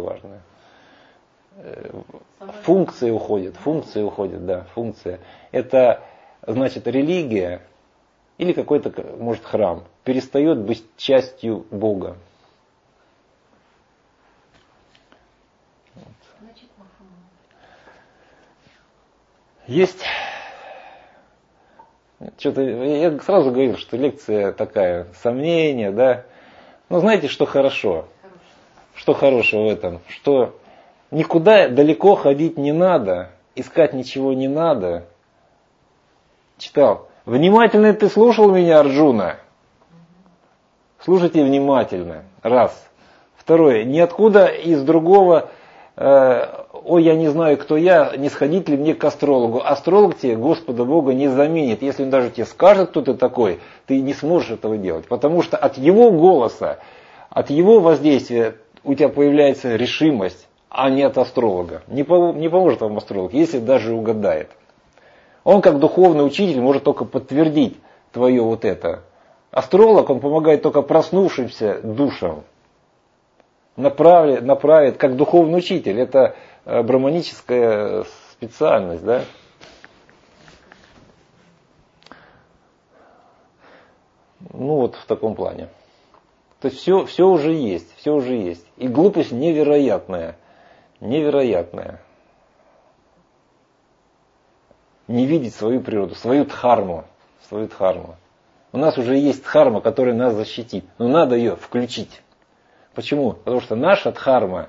Функция уходит, да, функция. Это, значит, религия или какой-то, может, храм перестает быть частью Бога. Есть, что-то, я сразу говорил, что лекция такая, сомнения, да. Знаете, что хорошо? Что хорошего в этом? Что никуда далеко ходить не надо, искать ничего не надо. Читал. Внимательно ты слушал меня, Арджуна? Слушайте внимательно. Раз. Второе. Ниоткуда из другого, я не знаю, кто я, не сходить ли мне к астрологу. Астролог тебе Господа Бога не заменит. Если он даже тебе скажет, кто ты такой, ты не сможешь этого делать. Потому что от его голоса, от его воздействия у тебя появляется решимость, а не от астролога. Не поможет вам астролог, если даже угадает. Он как духовный учитель может только подтвердить твое вот это. Астролог, он помогает только проснувшимся душам. Направит как духовный учитель. Это брахманическая специальность, да? Вот в таком плане. То есть все уже есть. И глупость невероятная. Не видеть свою природу, свою дхарму. У нас уже есть дхарма, которая нас защитит. Но надо ее включить. Почему? Потому что наша дхарма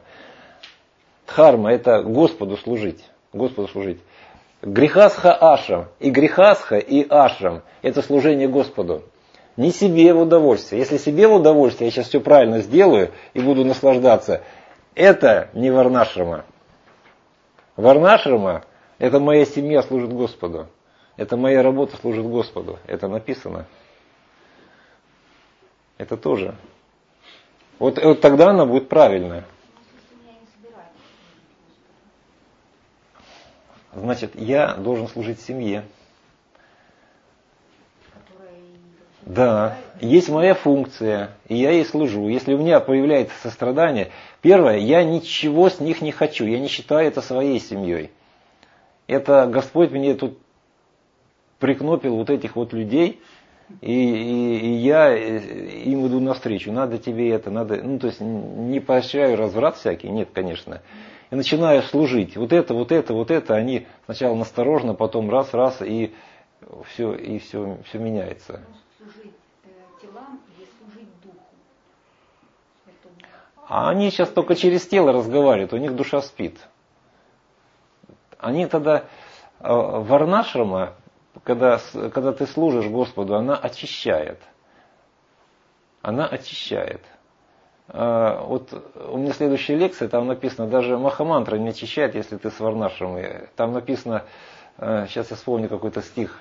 это Господу служить. Грихастха ашрам. И грихастха, и ашрам это служение Господу. Не себе в удовольствие. Если себе в удовольствие, я сейчас все правильно сделаю и буду наслаждаться, это не варнашрама. Варнашрама – это моя семья служит Господу. Это моя работа служит Господу. Это написано. Это тоже. Вот тогда она будет правильная. Значит, я должен служить семье. Да, есть моя функция, и я ей служу. Если у меня появляется сострадание, первое, я ничего с них не хочу, я не считаю это своей семьей. Это Господь мне тут прикнопил вот этих вот людей, и я им иду навстречу. Надо тебе это, надо, то есть не поощряю разврат всякий, нет, конечно. И начинаю служить. Вот это, они сначала насторожно, потом раз, и все меняется. Служить телам или служить духу? А они сейчас только через тело разговаривают, у них душа спит. Они тогда, варнашрама, когда ты служишь Господу, она очищает. Вот у меня следующая лекция, там написано, даже Махамантра не очищает, если ты с варнашрамой. Там написано, сейчас я вспомню какой-то стих.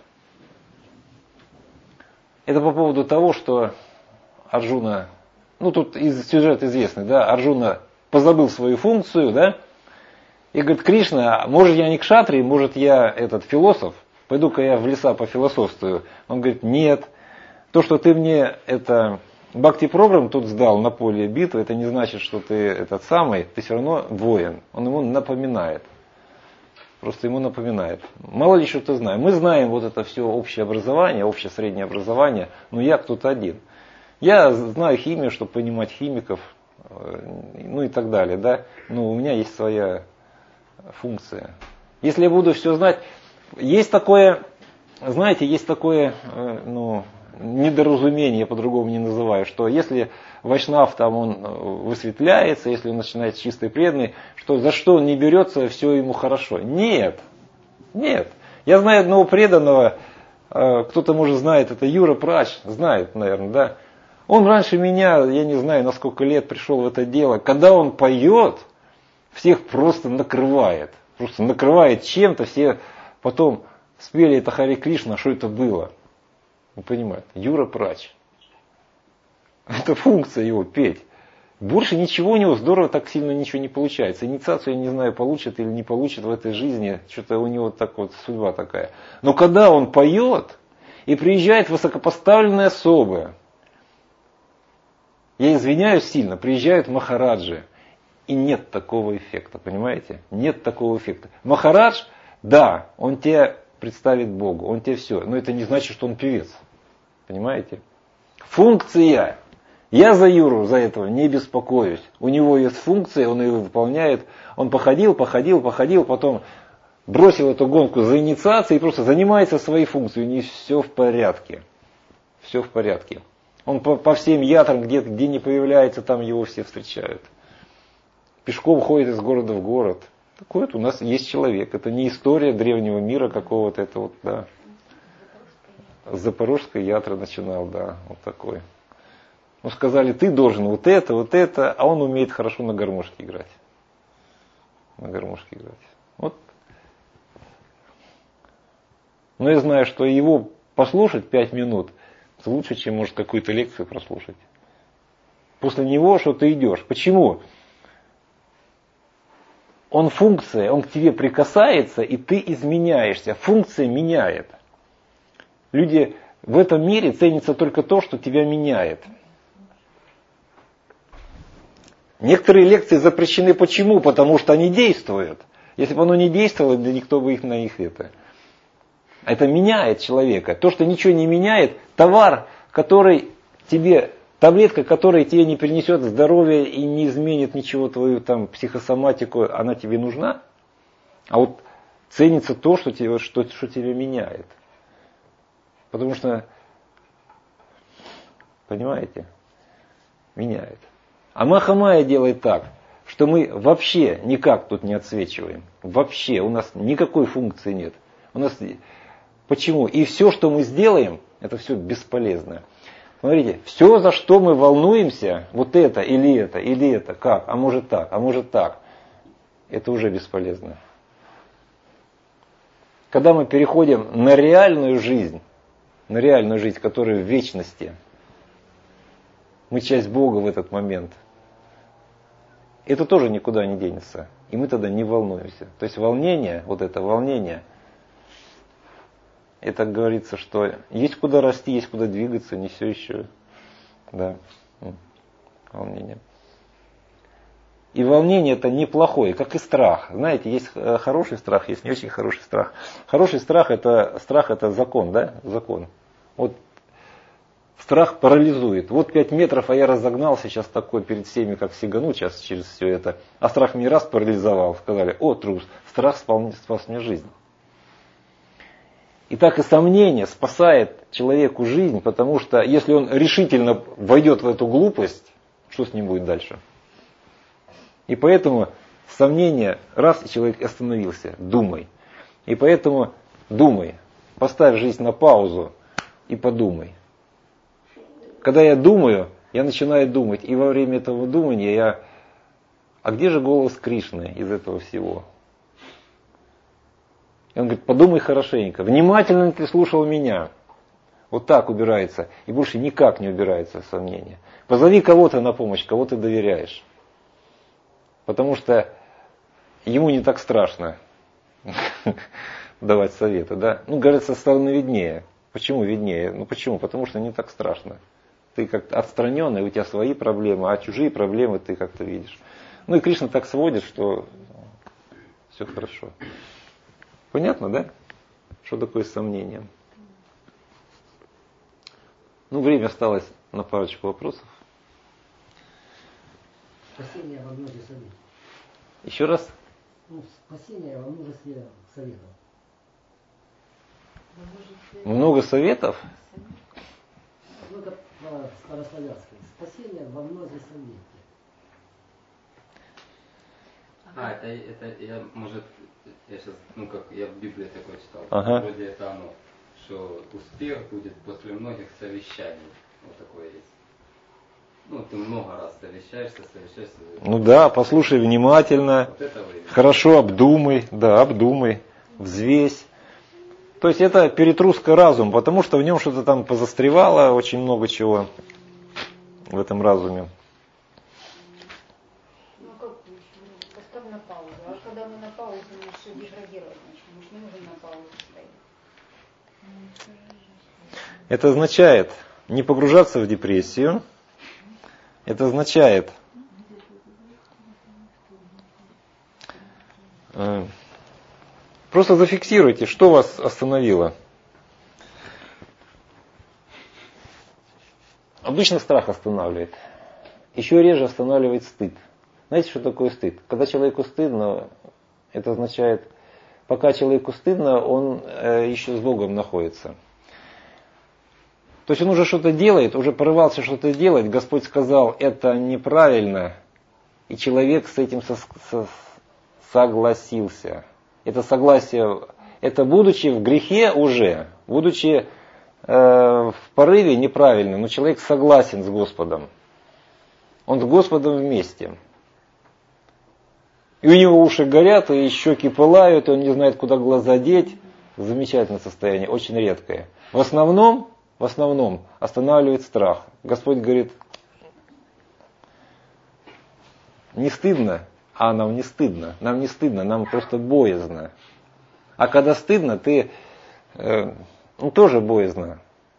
Это по поводу того, что Арджуна, ну тут сюжет известный, да, Арджуна позабыл свою функцию, да, и говорит: Кришна, может я не кшатрий, может я этот философ, пойду-ка я в леса пофилософствую. Он говорит: нет, то, что ты мне это бхакти-программ тут сдал на поле битвы, это не значит, что ты этот самый, ты все равно воин. Он ему напоминает. Просто ему напоминает. Мало ли что ты знаешь. Мы знаем вот это все общее образование, общее среднее образование, но я кто-то один. Я знаю химию, чтобы понимать химиков, ну и так далее, да. Но у меня есть своя функция. Если я буду все знать, есть такое, знаете, есть такое, недоразумение, я по-другому не называю, что если вайшнав там он высветляется, если он начинает чистый преданный, что за что он не берется, все ему хорошо. Нет, нет. Я знаю одного преданного, кто-то может знает, это Юра Прач, знает, наверное, да. Он раньше меня, я не знаю, на сколько лет пришел в это дело. Когда он поет, всех просто накрывает чем-то, все потом спели это Харе Кришна, что это было. Вы понимаете, Юра Прач. Это функция его, петь. Больше ничего у него, здорово, так сильно ничего не получается. Инициацию, я не знаю, получит или не получит в этой жизни. Что-то у него так вот судьба такая. Но когда он поет, и приезжает высокопоставленные особы, я извиняюсь сильно, приезжают махараджи, и нет такого эффекта, понимаете? Нет такого эффекта. Махарадж, да, он тебя представит Богу, он тебе все, но это не значит, что он певец. Понимаете? Функция. Я за Юру, за этого не беспокоюсь. У него есть функция, он ее выполняет. Он походил, потом бросил эту гонку за инициацией и просто занимается своей функцией. У него все в порядке. Все в порядке. Он по всем ятрам, где не появляется, там его все встречают. Пешком ходит из города в город. Такой вот у нас есть человек. Это не история древнего мира какого-то. Это вот, да. С Запорожской ятры начинал, да, вот такой. Ну, сказали, ты должен вот это, а он умеет хорошо на гармошке играть. Вот. Но я знаю, что его послушать 5 минут лучше, чем, может, какую-то лекцию прослушать. После него что ты идешь. Почему? Он функция, он к тебе прикасается, и ты изменяешься. Функция меняет. Люди в этом мире ценится только то, что тебя меняет. Некоторые лекции запрещены. Почему? Потому что они действуют. Если бы оно не действовало, да никто бы их на их это. Это меняет человека. То, что ничего не меняет, товар, который тебе, таблетка, которая тебе не принесет здоровья и не изменит ничего твою там психосоматику, она тебе нужна. А вот ценится то, что тебя меняет. Потому что, понимаете, меняет. А Махамая делает так, что мы вообще никак тут не отсвечиваем. Вообще у нас никакой функции нет. У нас почему? И все, что мы сделаем, это все бесполезно. Смотрите, все, за что мы волнуемся, вот это, или это, как, а может так, это уже бесполезно. Когда мы переходим на реальную жизнь, которая в вечности, мы часть Бога в этот момент, это тоже никуда не денется. И мы тогда не волнуемся. То есть волнение, это говорится, что есть куда расти, есть куда двигаться, не все еще. Да, волнение. И волнение это неплохое, как и страх. Знаете, есть хороший страх, есть не очень хороший страх. Хороший страх это закон, да? Закон. Вот страх парализует. Вот 5 метров, а я разогнался сейчас такой перед всеми, как сигану сейчас через все это. А страх мне раз парализовал. Сказали, о, трус, страх спас мне жизнь. И так и сомнение спасает человеку жизнь, потому что если он решительно войдет в эту глупость, что с ним будет дальше? И поэтому сомнение, раз, и человек остановился, думай. И поэтому думай, поставь жизнь на паузу и подумай. Когда я думаю, я начинаю думать, и во время этого думания а где же голос Кришны из этого всего? И он говорит, подумай хорошенько, внимательно ли ты слушал меня. Вот так убирается, и больше никак не убирается сомнение. Позови кого-то на помощь, кого ты доверяешь. Потому что ему не так страшно давать советы, да? Ну, говорят, со стороны виднее. Почему виднее? Ну, почему? Потому что не так страшно. Ты как-то отстраненный, у тебя свои проблемы, а чужие проблемы ты как-то видишь. Ну, и Кришна так сводит, что все хорошо. Понятно, да? Что такое сомнение? Ну, время осталось на парочку вопросов. Спасение во множестве советов. Еще раз. Ну, спасение во множестве советов. Много советов? Ну, это старославянское. Спасение во множестве советов. Это я, может, я сейчас, ну как, я в Библии такое читал. Ага. Вроде это оно, что успех будет после многих совещаний. Вот такое есть. Ну, ты много раз совещаешься. Ну да, послушай внимательно, вот это вы... хорошо обдумай, да, обдумай, взвесь. То есть это перетруска разум, потому что в нем что-то там позастревало, очень много чего в этом разуме. Ну как, поставь на паузу. А когда мы на паузу, мы все деградировать начнем. Мы же не можем на паузу стоять. Это означает не погружаться в депрессию. Это означает просто зафиксируйте, что вас остановило. Обычно страх останавливает. Еще реже останавливает стыд. Знаете, что такое стыд? Когда человеку стыдно, это означает, пока человеку стыдно, он еще с Богом находится. То есть он уже что-то делает, уже порывался что-то делать, Господь сказал, это неправильно, и человек с этим согласился. Это согласие, это будучи в грехе уже, будучи в порыве неправильным, но человек согласен с Господом. Он с Господом вместе. И у него уши горят, и щеки пылают, и он не знает, куда глаза деть. Замечательное состояние, очень редкое. В основном останавливает страх. Господь говорит, не стыдно, а нам не стыдно. Нам не стыдно, нам просто боязно. А когда стыдно, ты тоже боязно.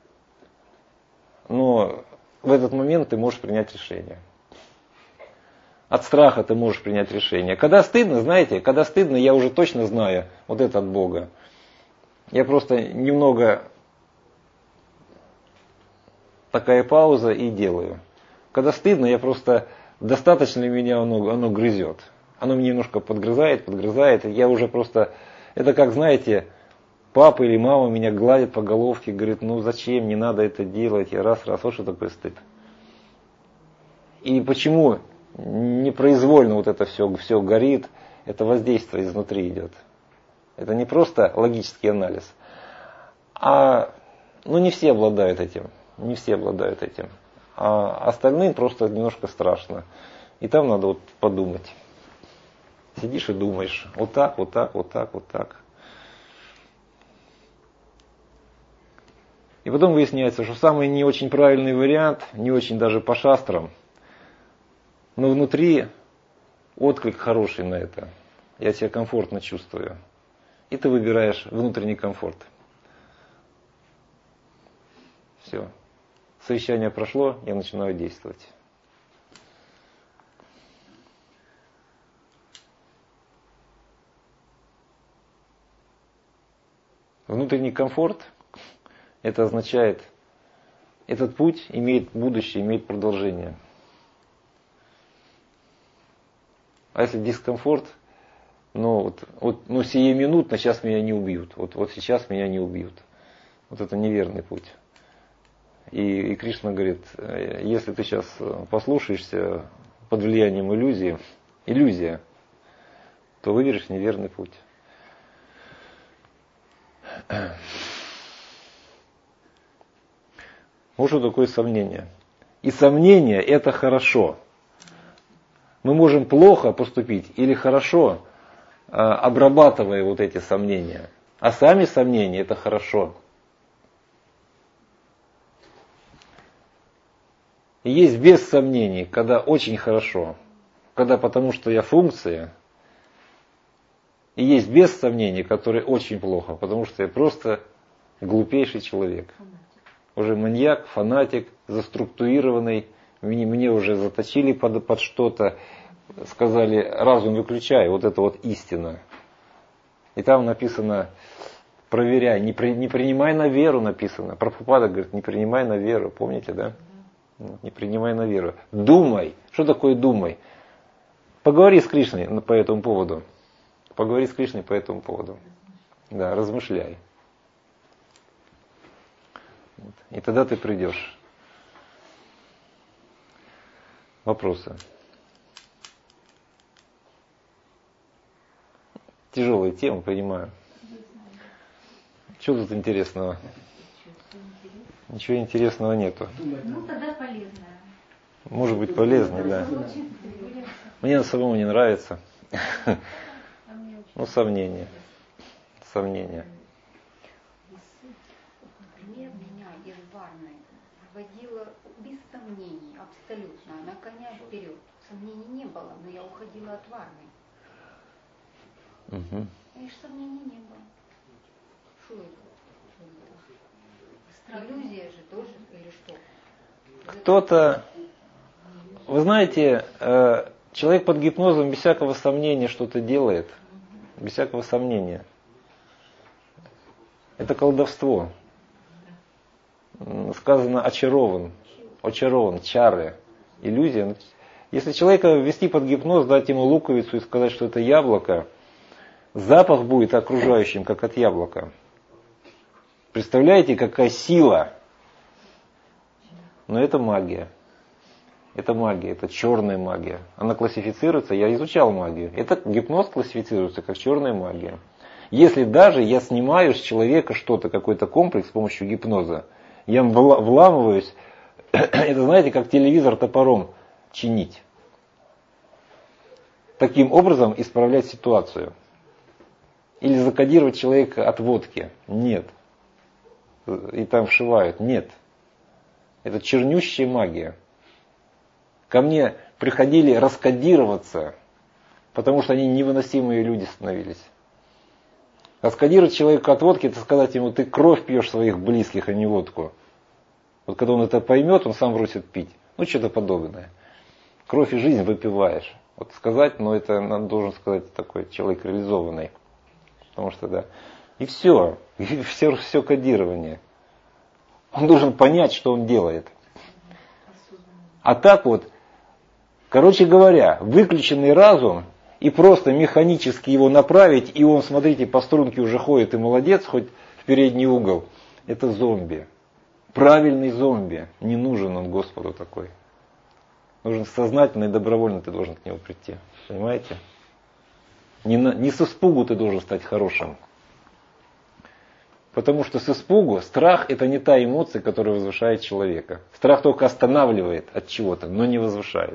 Но в этот момент ты можешь принять решение. От страха ты можешь принять решение. Когда стыдно, знаете, когда стыдно, я уже точно знаю, вот это от Бога. Я просто немного такая пауза и делаю. Когда стыдно, я просто достаточно ли меня оно грызет. Оно меня немножко подгрызает. Я уже просто, это как, знаете, папа или мама меня гладит по головке, говорит, ну зачем, не надо это делать. Я раз, вот что такое стыд. И почему непроизвольно вот это все горит, это воздействие изнутри идет. Это не просто логический анализ. Не все обладают этим. Не все обладают этим. А остальным просто немножко страшно. И там надо вот подумать. Сидишь и думаешь. Вот так. И потом выясняется, что самый не очень правильный вариант, не очень даже по шастрам, но внутри отклик хороший на это. Я себя комфортно чувствую. И ты выбираешь внутренний комфорт. Все. Совещание прошло, я начинаю действовать. Внутренний комфорт, это означает, этот путь имеет будущее, имеет продолжение. А если дискомфорт, сиюминутно сейчас меня не убьют. Вот сейчас меня не убьют. Вот это неверный путь. И Кришна говорит, если ты сейчас послушаешься под влиянием иллюзия, то выберешь неверный путь. Вот что такое сомнение. И сомнение это хорошо. Мы можем плохо поступить или хорошо, обрабатывая вот эти сомнения. А сами сомнения это хорошо. И есть без сомнений, когда очень хорошо, когда потому что я функция. И есть без сомнений, которые очень плохо, потому что я просто глупейший человек. Уже маньяк, фанатик, заструктурированный, мне уже заточили под что-то, сказали, разум выключай, вот это вот истина. И там написано, проверяй, не принимай на веру написано. Прабхупада говорит, не принимай на веру, помните, да? Не принимай на веру. Думай. Что такое думай? Поговори с Кришной по этому поводу. Поговори с Кришной по этому поводу. Да, размышляй. И тогда ты придешь. Вопросы? Тяжелая тема, понимаю. Что тут интересного? Ничего интересного нету. Ну, тогда полезная. Может быть полезно, да. Мне самому не нравится. Ну, сомнения. Сомнения. Например, меня из Варны выводила без сомнений, абсолютно, на коня вперед. Сомнений не было, но я уходила от Варны. Угу. И сомнений не было. Что это? Иллюзия же тоже, или что? Кто-то, вы знаете, человек под гипнозом без всякого сомнения что-то делает. Без всякого сомнения. Это колдовство. Сказано очарован. Очарован, чары, иллюзия. Если человека ввести под гипноз, дать ему луковицу и сказать, что это яблоко, запах будет окружающим, как от яблока. Представляете, какая сила? Но это магия. Это магия, это черная магия. Она классифицируется, я изучал магию. Этот гипноз классифицируется как черная магия. Если даже я снимаю с человека что-то, какой-то комплекс с помощью гипноза, я вламываюсь, это знаете, как телевизор топором чинить. Таким образом исправлять ситуацию. Или закодировать человека от водки. Нет. И там вшивают. Нет. Это чернющая магия. Ко мне приходили раскодироваться, потому что они невыносимые люди становились. Раскодировать человека от водки, это сказать ему, ты кровь пьешь своих близких, а не водку. Вот когда он это поймет, он сам бросит пить. Ну, что-то подобное. Кровь и жизнь выпиваешь. Вот сказать, но это надо должен сказать такой человек реализованный. Потому что, да. И все кодирование. Он должен понять, что он делает. А так вот, короче говоря, выключенный разум и просто механически его направить, и он, смотрите, по струнке уже ходит и молодец, хоть в передний угол, это зомби. Правильный зомби. Не нужен он Господу такой. Нужен сознательно и добровольно ты должен к нему прийти. Понимаете? Не с испугу ты должен стать хорошим. Потому что с испугу страх это не та эмоция, которая возвышает человека. Страх только останавливает от чего-то, но не возвышает.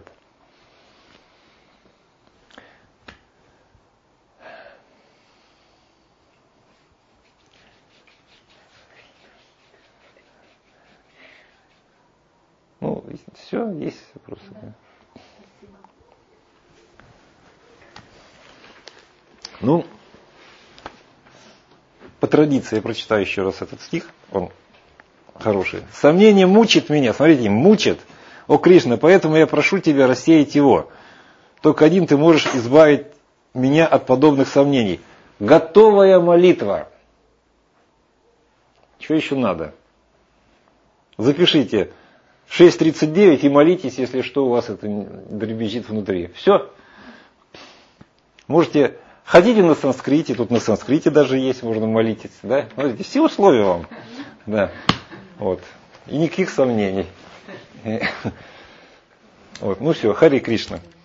Ну, все, есть вопросы. Да. Ну, по традиции я прочитаю еще раз этот стих, он хороший. Сомнение мучит меня, смотрите, мучит, о Кришна, поэтому я прошу тебя рассеять его. Только один ты можешь избавить меня от подобных сомнений. Готовая молитва. Что еще надо? Запишите 6:39 и молитесь, если что, у вас это дребезжит внутри. Все. Можете, хотите на санскрите, тут на санскрите даже есть, можно молитесь. Да? Смотрите, все условия вам. Да. Вот. И никаких сомнений. Вот. Ну все, Хари Кришна.